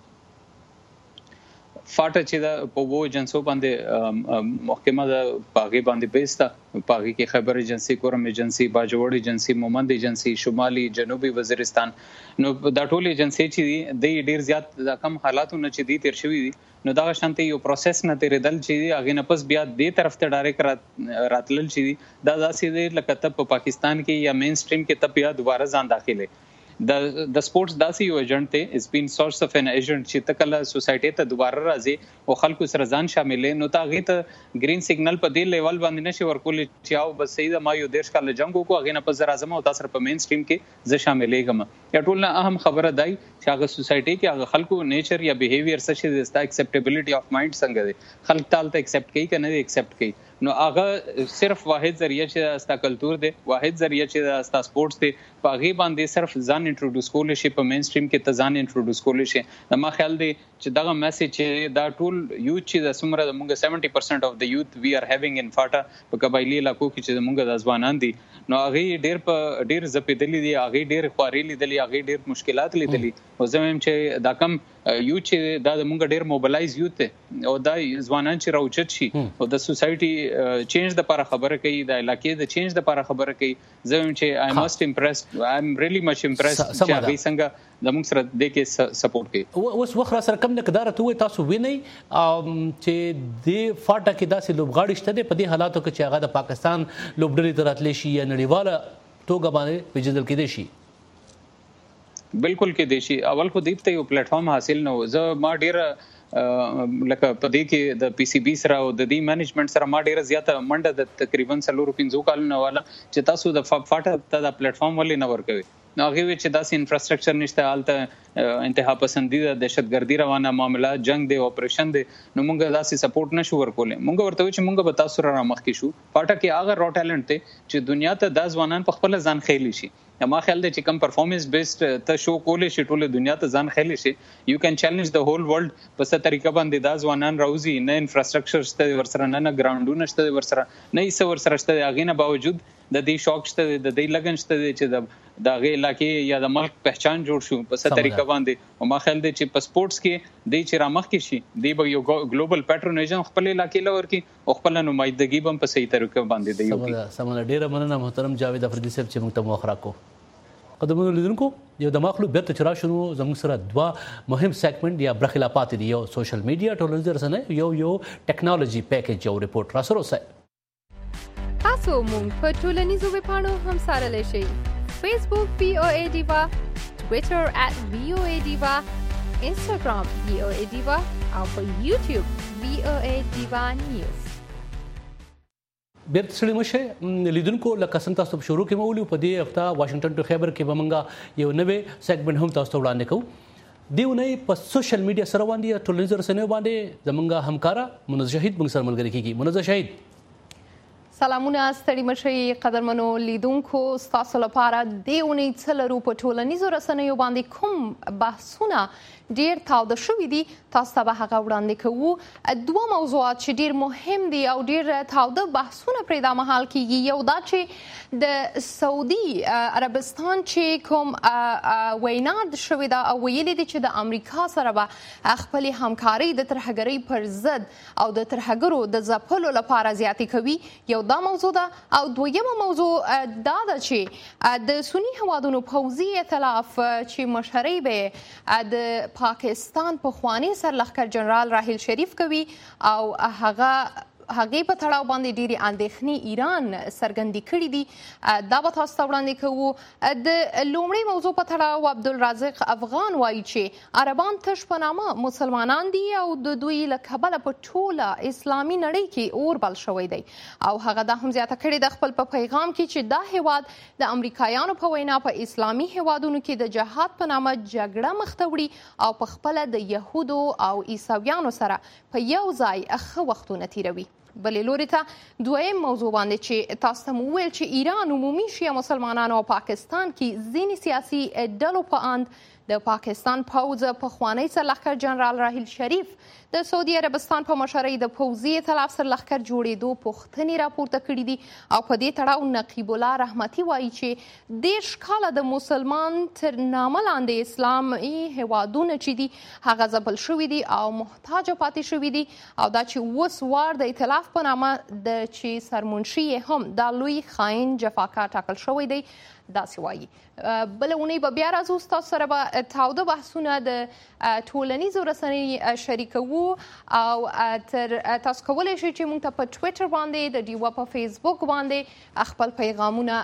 Speaker 21: فاټا چې د په وو ایجنسو باندې محکمه د باغی باندې بیستا باغی کې خبر ایجنسی کورم ایجنسی باجوړ ایجنسی مومند ایجنسی شمالي جنوبي وزیرستان نو دا ټول ایجنسی چې د ډیر زیات د کم حالاتونه چې دي تیر شوی دي نو دا شانتي یو پروسس نه تیرېدل چې هغه نه پس بیا د طرف ته ډایرکټ راتلل چې دا داسې دی لکه ته په پاکستان کې یا مین سټریم کې ته بیا دوباره ځان داخله د سپورتس داسې یو ایجنټ ته اس بین سورس اف ان ایجنټ چې تکله سوسایټي ته دوباره راځي او خلکو سره ځان شاملې نو تا غي ته گرین سیګنل په دې لیول باندې نشي ورکول چې او بس سید ما یو دیش کال جنگ کو هغه نه پس راځم او تاسو په مین سټریم کې ز شاملې غم یا ټول نه اهم خبره دی چې هغه سوسایټي کې هغه خلکو نیچر یا بیهیویر څه شي د اکسپټیبিলিټي اف مایند څنګه دی خلک تالته اکسپټ کوي کنه دی اکسپټ کوي نو هغه صرف واحد ذریعہ چې ستا کلچر دی، واحد ذریعہ چې ستا سپورتس دی، په هغه باندې صرف ځان انټروډوس کول شي، په مین سټریم کې ته ځان انټروډوس کول شي. ما خیال دی چې دغه میسج چې دا ټول یوث چې د سمره د مونږ 70% اف د یوث وی ار هیوینګ ان فاټا په قبایلی علاقو کې چې مونږ د ځوانان دي، نو هغه ډیر زپیدلی دي، هغه ډیر خواري لیدلي، هغه ډیر مشکلات لیدلي. او زموږ چې دا کم یوث چې دا د مونږ ډیر موبلایز یوث دی او دا ځوانان چې راوچت شي او د سوسایټي چینج د لپاره خبره کوي، د علاقې د چینج د لپاره خبره کوي. زموږ چې آی مست امپرسډ، آی ام ریلی مچ امپرسډ چې هغه څنګه د موږ سره د کې سپورټ کوي.
Speaker 3: اوس وخت را سره کم مقدار ته تاسو وینئ چې د فاټا کې داسې لوبغاړي شته دي په دې حالاتو کې چې هغه د پاکستان لوبډلې ته راتلی شي یا نړیواله توګه باندې پیژندل کېدی شي؟
Speaker 21: بالکل کې دی شي. اول خو دې ته یو پلیټ فارم حاصل نه و. زه ما ډیره لکه په دې کې د پی سی بی سره او د دې مینجمنت سره ما ډیره زیاته منډه د تقریبا 4-5 کالونو والا چې تاسو د فاټا ته د پلیټ فارم ولې نه ورکوي. نو هغه چې داسې انفراستراکچر نشته، حالت انتها پسندیده دهشتګردي روانه معاملات، جنگ دی، اپریشن دی، نو موږ داسې سپورټ نشو ورکولای. موږ ورته چې موږ به تاسو را مخ کې شو. فاټا کې هغه را ټیلنټ دی چې دنیا ته د ځوانان په خپل ځان خېلی شي. ما خیال دی چې کم پرفارمنس بیسډ ته شو کولې شي ټول دنیا ته ځان خېلی شي. یو کین چیلنج د هول ورلد په څه طریقه باندې دا ځوانان راوځي، نه انفراستراکچر شته ورسره، نه ګراوندونه شته ورسره، نه هیڅ ورسره شته. هغې نه باوجود د دې شوق شته، د دې لګن شته چې د هغې علاقې یا د ملک پہچان جوړ شو په څه طریقه باندې. او ما خیال دی چې په سپورټس کې دی چې رامخ کې شي، دی به یو ګلوبل پیټرونیزم خپل علاقې لور کې او خپل نمائندګي هم په صحیح طریقه باندې دی.
Speaker 3: سمه ډیره مننه محترم جاوید افریدي صاحب چې موږ ته وخت راکړو. قدمونو لیدونکو، یو د مخلو بیرته چې راشنو زموږ سره دوه مهم سیګمنټ یا برخې لا پاتې دي، یو سوشل میډیا ټولنیز رسنۍ، یو ټیکنالوژي پیکیج او ریپورت. را سره اوسئ.
Speaker 17: تاسو موږ په ټولنیزو ویبپاڼو هم څارلی شئ. فیسبوک VOA ډیوا، ټویټر @VOA ډیوا، انسټاګرام VOA ډیوا او په یوټیوب VOA ډیوا نیوز.
Speaker 3: بیرته سړي مشه لیدونکو، لکه څنګه تاسو په شروع کې مولو په دې هفته واشنگټن ټو خیبر کې به موږ یو نوې سیګمنټ هم تاسو ته وړاندې کوو. دې ونې په سوشل میډیا سره باندې ټولنیز رسنیو باندې زمونږ همکاره منزه شهید موږ سره ملګری کیږي. منزه شهید،
Speaker 17: سلامونه، ستړي مشئ قدرمنو لیدونکو. ستاسو لپاره دې ونې څه لرو په ټولنیزو رسنیو باندې کوم بحثونه ډیر تاوده شوي دي، تاسو ته به هغه وړاندې کوو. دوه موضوعات چې ډیر مهم دي او ډیر تاوده بحثونه پرې دا مهال کیږي. یو دا چې د سعودي عربستان چې کوم وینا شوې ده او ویلي دي چې د امریکا سره به خپل همکاري د ترهګرۍ پر ضد او د ترهګرو د ځپلو لپاره زیاتې کوي. یو دا موضوع ده. او دویمه موضوع دا ده چې د سنی هوادونو پوځي ائتلاف چې مشري به د پاکستان پخوانی سرلښکر جنرال راحیل شریف کوي او هغې په تړاو باندې ډېرې اندېښنې ایران څرګندې کړي دي. دا به تاسو ته وړاندې کوو. د لومړۍ موضوع په تړاو عبدالرازق افغان وایي چې عربان تش په نامه مسلمانان دي او د دوی له کبله په ټوله اسلامي نړۍ کې اور بل شوی دی. او هغه دا هم زیاته کړې ده خپل په پیغام کې چې دا هیواد د امریکایانو په وینا په اسلامي هیوادونو کې د جهاد په نامه جګړه مخ ته وړي او په خپله د یهودو او عیسویانو سره په یو ځای ښه وختونه تیروي. بلې لوري ته دویم موضوع باندې چې تاسو ته وویل چې ایران عمومي شیعه مسلمانانو او پاکستان کې ځینې سیاسي ډلو په اند د پاکستان پوځ پخوانی سرلښکر جنرال راحیل شریف د سعودي عربستان په مشرۍ د پوځي ائتلاف سرلښکر جوړېدو پوښتنې راپورته کړي دي. او په دې تړاو نقیب الله رحمتي وایي چې 10 کاله د مسلمان تر نامه لاندې اسلامي هیوادونه چې دي هغه ځپل شوي دي او محتاجه پاتې شوي دي. او دا چې اوس وار د ائتلاف په نامه د چې سرمنشي هم دا لوی خاین جفاکار ټاکل شوی دی، داسې وایي. بله اونۍ به بیا راځو، ستاسو سره به تاوده بحثونه د ټولنیزو رسنۍ شریکوو او تاسو کولی شئ چې موږ ته په ټویټر باندې د ډیوا په فیسبوک باندې خپل پیغامونه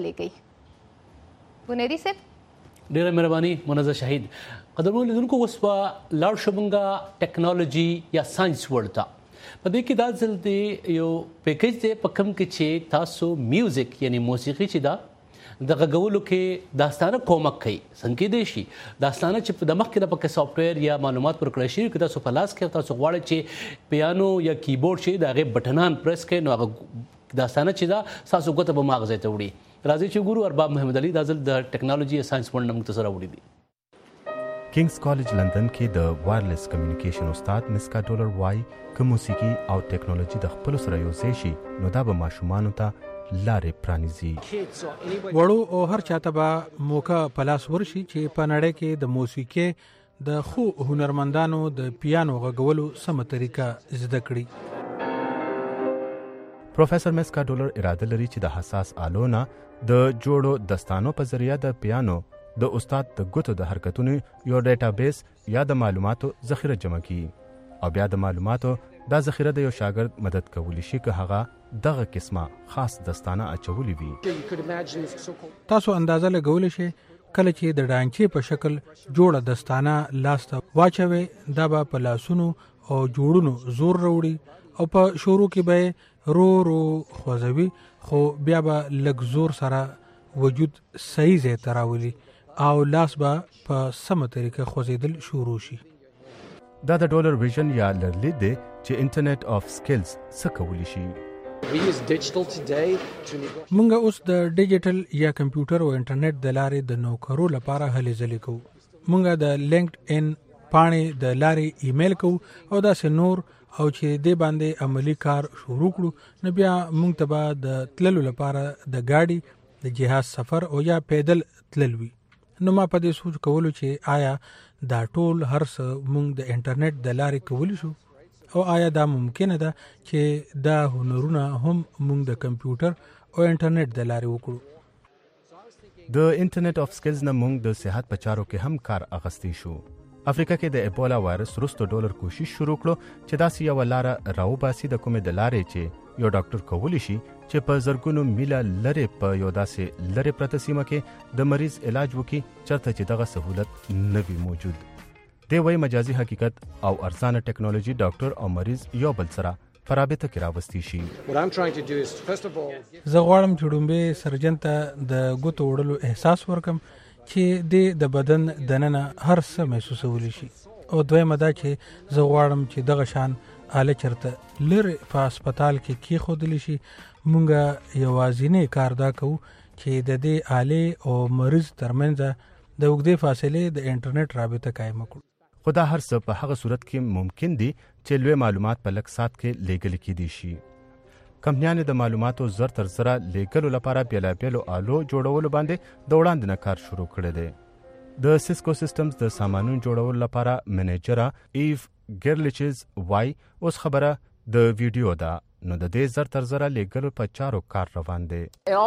Speaker 17: راولېږئ. بنیادي صاحب
Speaker 3: ډیره مهرباني. منزه شهید. قدرمنو لیدونکو، اوس به لاړ شو موږ ټیکنالوژي یا ساینس ورلډ ته. په دې کې دا ځل دی یو پیکیج دی په کوم کې چې تاسو میوزیک یعنی موسیقي چې دا د غږولو کې داستانه کومک کوي څنګه دی شي داستانه چې د مخکې د پکې سافټویر یا معلومات پر کړی شي کې تاسو په لاس کې تاسو غواړئ چې پیانو یا کیبورډ شي د هغه بټنان پریس کړئ نو هغه داستانه چې دا تاسو ګوته په ماغزه ته وړي راځي چې ګورو ارباب محمد علي د ټیکنالوژي او ساينس ونډه موږ سره وړي دي
Speaker 5: کینګز کالج لندن کې د وایرلیس کمیونیکیشن استاد مسکا ډالر وای که موسیقي او ټیکنالوژي د خپل سره یوځای شي نو دا به ماشومانو ته لارې پرانیزي
Speaker 22: وړو او هر چاته به موقع پلاس ورشي چې په نړۍ کې د موسیقي د خو هنرمندانو د پیانو غږولو سمه طریقه زده کړي
Speaker 5: پروفیسور مسکا ډالر اراده لري چې د حساس آلو نه د جوړو دستانو په ذریعہ د پیانو د استاد د ګوتو د حرکتونو یو ډیټابیس یا د معلوماتو ذخیره جمع کړي او بیا د معلوماتو دا ذخیره د یو شاګرد مدد کولی شي که هغه دغه قسمه خاص دستانه اچولی وي
Speaker 22: تاسو اندازه لګولی شئ کله چې د ډانچې په شکل جوړه دستانه لاس ته واچوي دا به په لاسونو او جوړونو زور راوړي او په شروع کې به رو رو خوځوي خو بیا به لږ زور سره وجود صحیح ځای ته راولي او لاس به په سمه طریقه خوځېدل شروع شي
Speaker 5: دا د ډالر ویژن یا لرلید دی چې انټرنیټ اف سکلز څه کولی شي
Speaker 22: مونږ اوس د ډیجیټل یا کمپیوټر او انټرنیټ د لارې د نوکرو لپاره هلې ځلې کوو مونږ د لینکډ ان پاڼې د لارې ایمیل کوو او داسې نور او چې دې باندې عملی کار شروع کړو نو بیا مونږ ته به د تللو لپاره د گاډي د جهاز سفر او یا پیدل تلل وي نو ما په دې سوچ کولو چې آیا دا ټول هر څه مونږ د انټرنیټ د لارې کولی شو او آیا دا ممکنه ده چې دا هنرونه هم مونږ د کمپیوټر او انټرنیټ د لارې وکړو
Speaker 5: د انټرنیټ اف سکلز نه مونږ د صحت په چارو کې هم کار اغستی شو افریقا کې د ایبولا وایرس وروسته ډالر کوشش شروع کړو چې داسې یوه لاره راوباسي د کومې د لارې چې یو ډاکټر کولی شي چې په زرګونو میله لرې په یو داسې لرې پرته سیمه کې د مریض علاج وکړي چېرته چې دغه سهولت نه وي موجود دی وایي مجازي حقیقت او ارزانه ټیکنالوژي ډاکټر او مریض یو بل سره په رابطه کې راوستي شي
Speaker 22: زه غواړم چې ډومبې سرجن ته د ګوتو وړلو احساس ورکم چې د بدن دننه هر څه محسوسولی شي او دویمه دا چې زه غواړم چې دغه شان آله چرته لرې په هسپتال کې کېښودلی شي مونږ یوازینی کار دا کوو چې د دې آلې او مریض ترمنځ د اوږدې فاصلې د انټرنیټ رابطه قایم کړو
Speaker 5: خو دا هر څه په هغه صورت کې ممکن دي چې لوی معلومات په لږ ساعت کې لیږل کېدی شي کمپنیانې د معلوماتو زر تر زره لیږلو لپاره بیلابیلو آلو جوړولو باندې د وړاندې نه کار شروع کړی دی د سیسکو سیسټمز د سامانونو جوړولو لپاره منیجره ایف ګرلیچز وای اوس خبره د ویډیو ده نو د دې زر تر زره لیږلو په چارو کار روان دی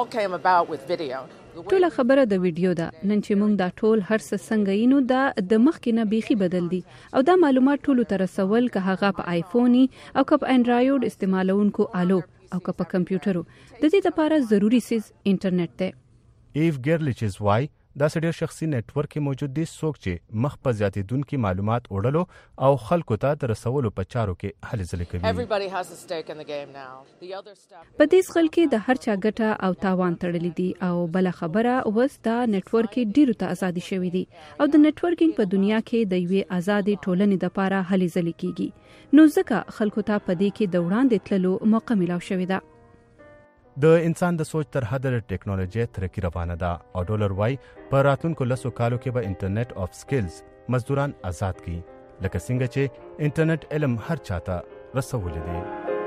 Speaker 23: ټوله خبره د ویډیو ده نن چې موږ دا ټول هر څه څنګه یینو دا د مخکې نه بیخي بدل دي او دا معلومات ټولو ته رسول که هغه په آیفوني او که په انډرایډ استعمالونکو آلو او که په کمپیوټرو د دې لپاره ضروری سیز انټرنیټ دی
Speaker 5: ایف ګرلیچز وای دا ډېر شخصي نتورک کې موجود دي څوک چې مخ په زیاتېدونکي معلومات وړلو او خلکو ته د رسولو په چارو کې هلې ځلې کوي
Speaker 23: په دې ځغل کې د هر چا ګټه او تاوان تړلې دي او بله خبره اوس دا نتورک ډیرو ته ازادي شوي دي او د نتورکینګ په دنیا کې د یوې ازادې ټولنې دپاره هلې ځلې کیږي نو ځکه خلکو ته په دې کې د وړاندې تللو موقع میلاو شوې ده
Speaker 5: د انسان د سوچ تر حده ټیکنالوژي ترقی روانه ده او ډالر وای په راتلونکو لسو کالو کې به انټرنیټ اف سکلز مزدوران آزاد کی لکه څنګه چې انټرنیټ علم هر چاته رسولې دي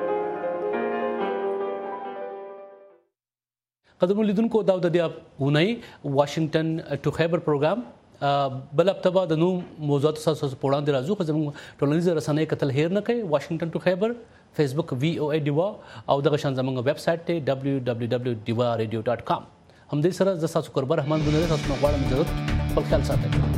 Speaker 3: قدرمن لیدونکو دا د دې اونۍ واشنگټن ټو خیبر پروګرام بل هفته د نو موضوعات سره وړاندې راځو خو زموږ ټولنیز رسنۍ کتل هیر نه کوي واشنگټن ټو خیبر فیسبوک VOA ډیوا او دغه شان زموږ ویب سټ ته www.diwaradio.com هم دې سره ز تاسو قربان رحمان ګنره تاسو غواړم ضرورت خپل خیال ساتئ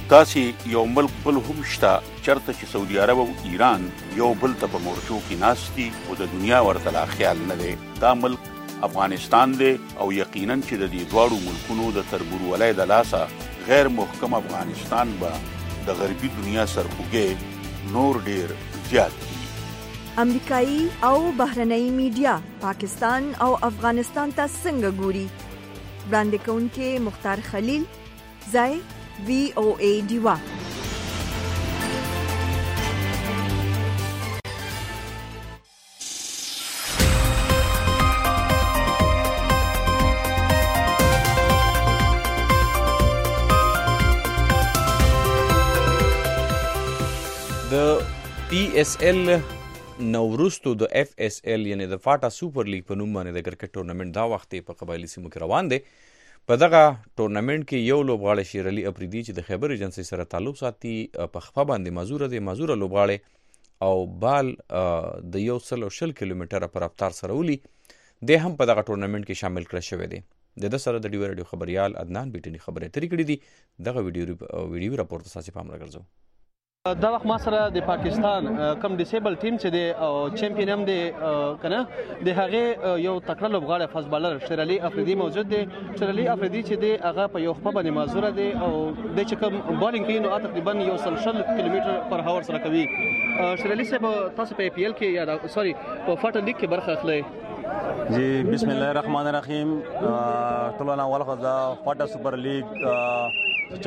Speaker 4: داسې یو ملک بل هم شته چرته چې سعودي عرب او ایران یو بل ته په مورچو کې ناست دي او د دنیا ورته لا خیال نه دی. دا ملک افغانستان دی او یقینا چې د دې دواړو ملکونو د تربورولۍ د لاسه غیر محکم افغانستان به د غربي دنیا سرخوږی نور ډیر زیات دي.
Speaker 1: امریکایي او بهرنۍ میډیا پاکستان او افغانستان ته څنګه ګوري؟ وړاندې کوونکې مختار خلیل، ځای VOA ډیوا.
Speaker 2: د PSL نوروستو د FSL یعنی د فاټا سوپر لیګ په نوم باندې د کرکټ ټورنمنت دا وخت په قبایلی سیمو کې روان دی. په دغه ټورنمنت کې یو لوبغاړی شیر علي افریدي چې د خیبر ایجنسي سره تعلق ساتي په خفه باندې مازوره لوبغاړی او بال د 120 کیلومتره پر رفتار سره ولي د هم په دغه ټورنمنت کې شامل کړی شوی دی. د سره د ډیو رادیو خبريال عدنان بیٹنی خبرې ترې کړې دي. دغه ویډیو راپورته ساسي پام راګرځو.
Speaker 6: دا وخت ما سره د پاکستان کم ډیسیبل ټیم چې دی او چمپیون هم دی کنه د هغه یو تکړه لوبغاړی فاست بالر شیر علي افریدي موجود دی. شیر علي افریدي چې دی هغه په یو خپه باندې مازوره دی او د چې کوم بالینګ کوي نو تقریبا 160 کیلومتر پر هاور سره کوي. شیر علي صاحب تاسو په APL کې یا سوري په فاټا لیګ کې برخه اخلئ؟
Speaker 8: جی بسم الله الرحمن الرحیم. ټولنا اول خدا فاټا سوپر لیګ چا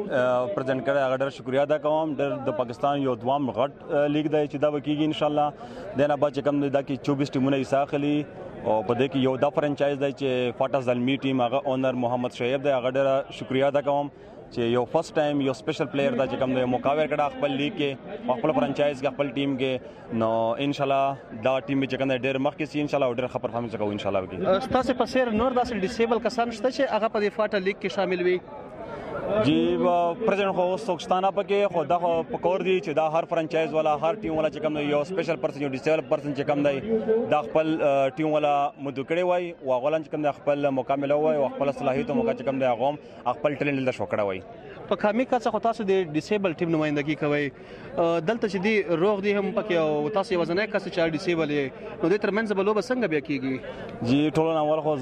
Speaker 8: پرزنټ کړه هغه ډېر شکریا ادا کوم. د پاکستان یو دوام غټ لیګ دی چې دا وکیږي ان شاء الله. دنه بعد چې کوم دا کې 24 ټیمونه حصہ اخلي او په دې کې یو دا فرانچایز دی چې فاټا زلمی ټیم هغه اونر محمد شعیب دی. هغه ډېر شکریا ادا کوم چې یو فرست ټایم یو سپیشل پلیئر دا چې کوم دی موقع ورکړه خپل لیګ کې خپل فرانچایز کې خپل ټیم کې. نو ان شاء الله دا ټیم چې کوم دی ډېر مخکې سي ان شاء الله ډېر خبر فهمي کوو ان شاء الله وکړي.
Speaker 6: تاسو په سیر نور داسې ډیسیبل کسان شته چې هغه په فاټا لیګ کې شامل وي؟
Speaker 8: جی پرزنټ خو سوکستانه پکې خو دا پکور دي چې دا هر فرانچایز والا هر ټیم والا چې کوم یو سپیشل پرسن یو ډیسیبل پرسن چې کوم دی دا خپل ټیم والا مدوکړي وای او غولن چې کوم دی خپل مکمل وای او خپل صلاحیت او موقع چې کوم دی غوم خپل ټیلنټ د شوکړه وای.
Speaker 6: په کامی کا څه تاسو د ډیسیبل ټیم نمائندګي کوي دلته چې دی روغ دی هم پکې او تاسو وزنه کس چې ډیسیبل نو د ترمنځ بلوب څنګه بیا کیږي؟
Speaker 8: جی ټول اول خو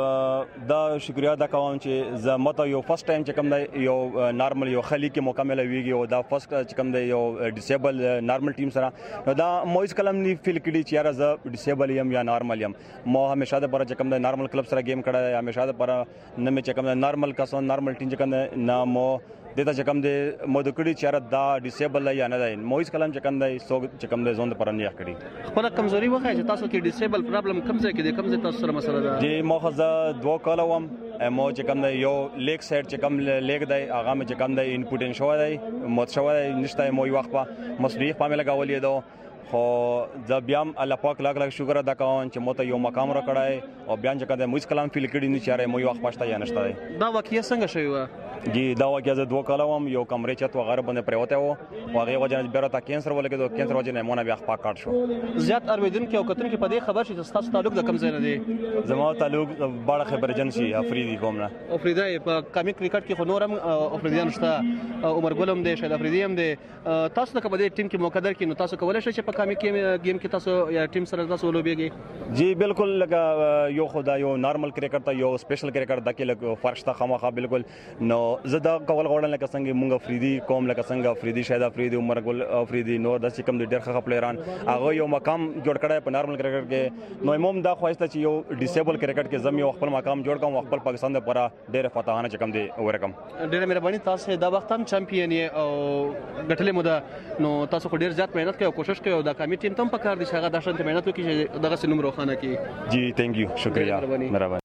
Speaker 8: زه دا شکریا ادا کوم چې زه مته یو فرست ټایم چې کوم دی یو نارمل یو خلی کې مکمل ویږي او دا فرست چې کوم دی یو ډیسیبل نارمل ټیم سره نو دا مویز کلم نی فیل کړي چې یاره زه ډیسیبل یم یا نارمل یم. مو همیشه د پر چې کوم دی نارمل کلب سره گیم کړه همیشه د پر نه مې چې کوم دی نارمل کسو نارمل ټیم چې کوم دی نه مو دته چې کوم دی مو د کړي چې دا ډیسیبل یا نه دی مویز کلم چې کوم دی سو چې کوم دی زون د پر نه کړي.
Speaker 6: خپل کمزوري وخت چې تاسو کې ډیسیبل پرابلم کوم ځای کې دی کوم ځای تاسو سره مسله ده؟
Speaker 8: جی مو خزه دوه کاله وم مو چې کوم دی یو لیګ سایډ چې کوم لیګ دی هغه مې چې کوم دی انپوټن شو دی مت شو دی نشته مو یو وخت په مسلې په مې لګولې دو خو ځ بیا الله پاک لاګ لاګ شکر ادا کوم چې مو ته یو مقام را کړای او بیان چې کوم موږ کلام فیل کړی نه چاره مو یو وخت پښتا یا نشته دی.
Speaker 6: دا واقعیا څنګه شوی و؟
Speaker 8: جی دا واقعیا زه دوه کاله وم یو کمرې چت وغیرہ باندې پریوته و او هغه وجه بیره تا کینسر ولګیدو کینسر وجه نه مونږ بیا خپل کاټ شو.
Speaker 6: زیات اوریدونکو او کتونکو په دې خبر چې تاسو تعلق د کم ځای نه دی؟
Speaker 8: زموږ تعلق باړه خبر ایجنسي افریدي کوم نه.
Speaker 6: افریدي په کامی کرکټ کې خو نورم افریديان شته عمر ګلم دی شاید افریدي هم دی. تاسو ته په دې ټیم کې موقع درکې نو تاسو کولای شئ چې په کامی کې گیم کې تاسو یا ټیم سره تاسو ولوبېږئ؟
Speaker 8: جی بالکل لکه یو خدا یو نارمل کرکټ ته یو سپیشل کرکټ د کې لکه فرق شته خامخا بالکل. نو زدا کول غوړل لکه څنګه مونږ افریدي کوم لکه څنګه افریدي شاید افریدي عمر ګل افریدي نور د کوم ډېر ښه پلیران هغه یو مقام جوړ کړی په نارمل کرکټ کې. نو موږ دا خوښته چې یو ډیسیبل کرکټ کې زم یو خپل مقام جوړ کوم خپل پاکستان لپاره ډېر فتحانه چې کوم دی ورکم.
Speaker 6: ډېر مهرباني تاسو دا وخت هم چمپیون یې او ګټلې مو ده نو تاسو خو ډېر زیات مهنت کوي او کوشش کوي او دا کامی ټیم ته هم پکار دي چې هغه د شانت مهنت وکړي چې دغه سنوم روښانه کړي.
Speaker 8: جی ثانک یو شکریہ مهرباني.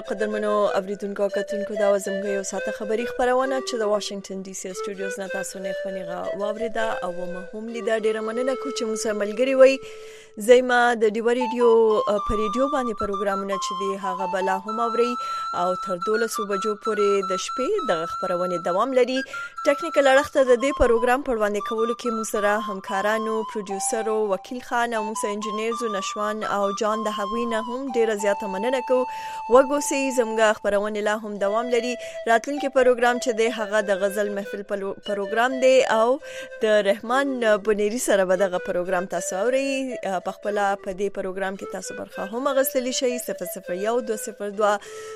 Speaker 1: قدرمنو اوریدونکو کتونکو دا زموږ یو ساته خبری خبرونه چې د واشنگټن ډي سي سټوډیوز نه تاسو نه خونیغه واوریدا او مهم لیدا ډیره مننه کوم چې موږ ملګری وای زېما د ډیو ریډیو پر ریډیو باندې پروګرامونه چې دی هغه بلا هم اوري او تر 12 بجو پورې د شپې د خبرونه دوام لري ټیکنیکل اړخته د دې پروګرام په وړاندې کولو کې موږ سره همکارانو پروډوسر او وکیل خان او موږ انجینیر زو نشوان او جان د هغوینه هم ډیره زیاته مننه کو وګوسي زموږ خبرونه لا هم دوام لري راتلونکي پروګرام چې دی هغه د غزل محفل پروګرام دی او د رحمان بنيري سره به دغه پروګرام تاسو اوري په خپل په دې پروګرام کې تاسو برخه هم غسلی شي 001 202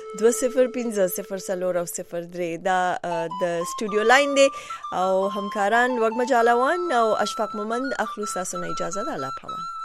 Speaker 1: 205 دا د سټوډیو لاین دی او همکاران وګمجالوان او اشفاق مومند اخلو تاسو نه اجازه ده الله پامان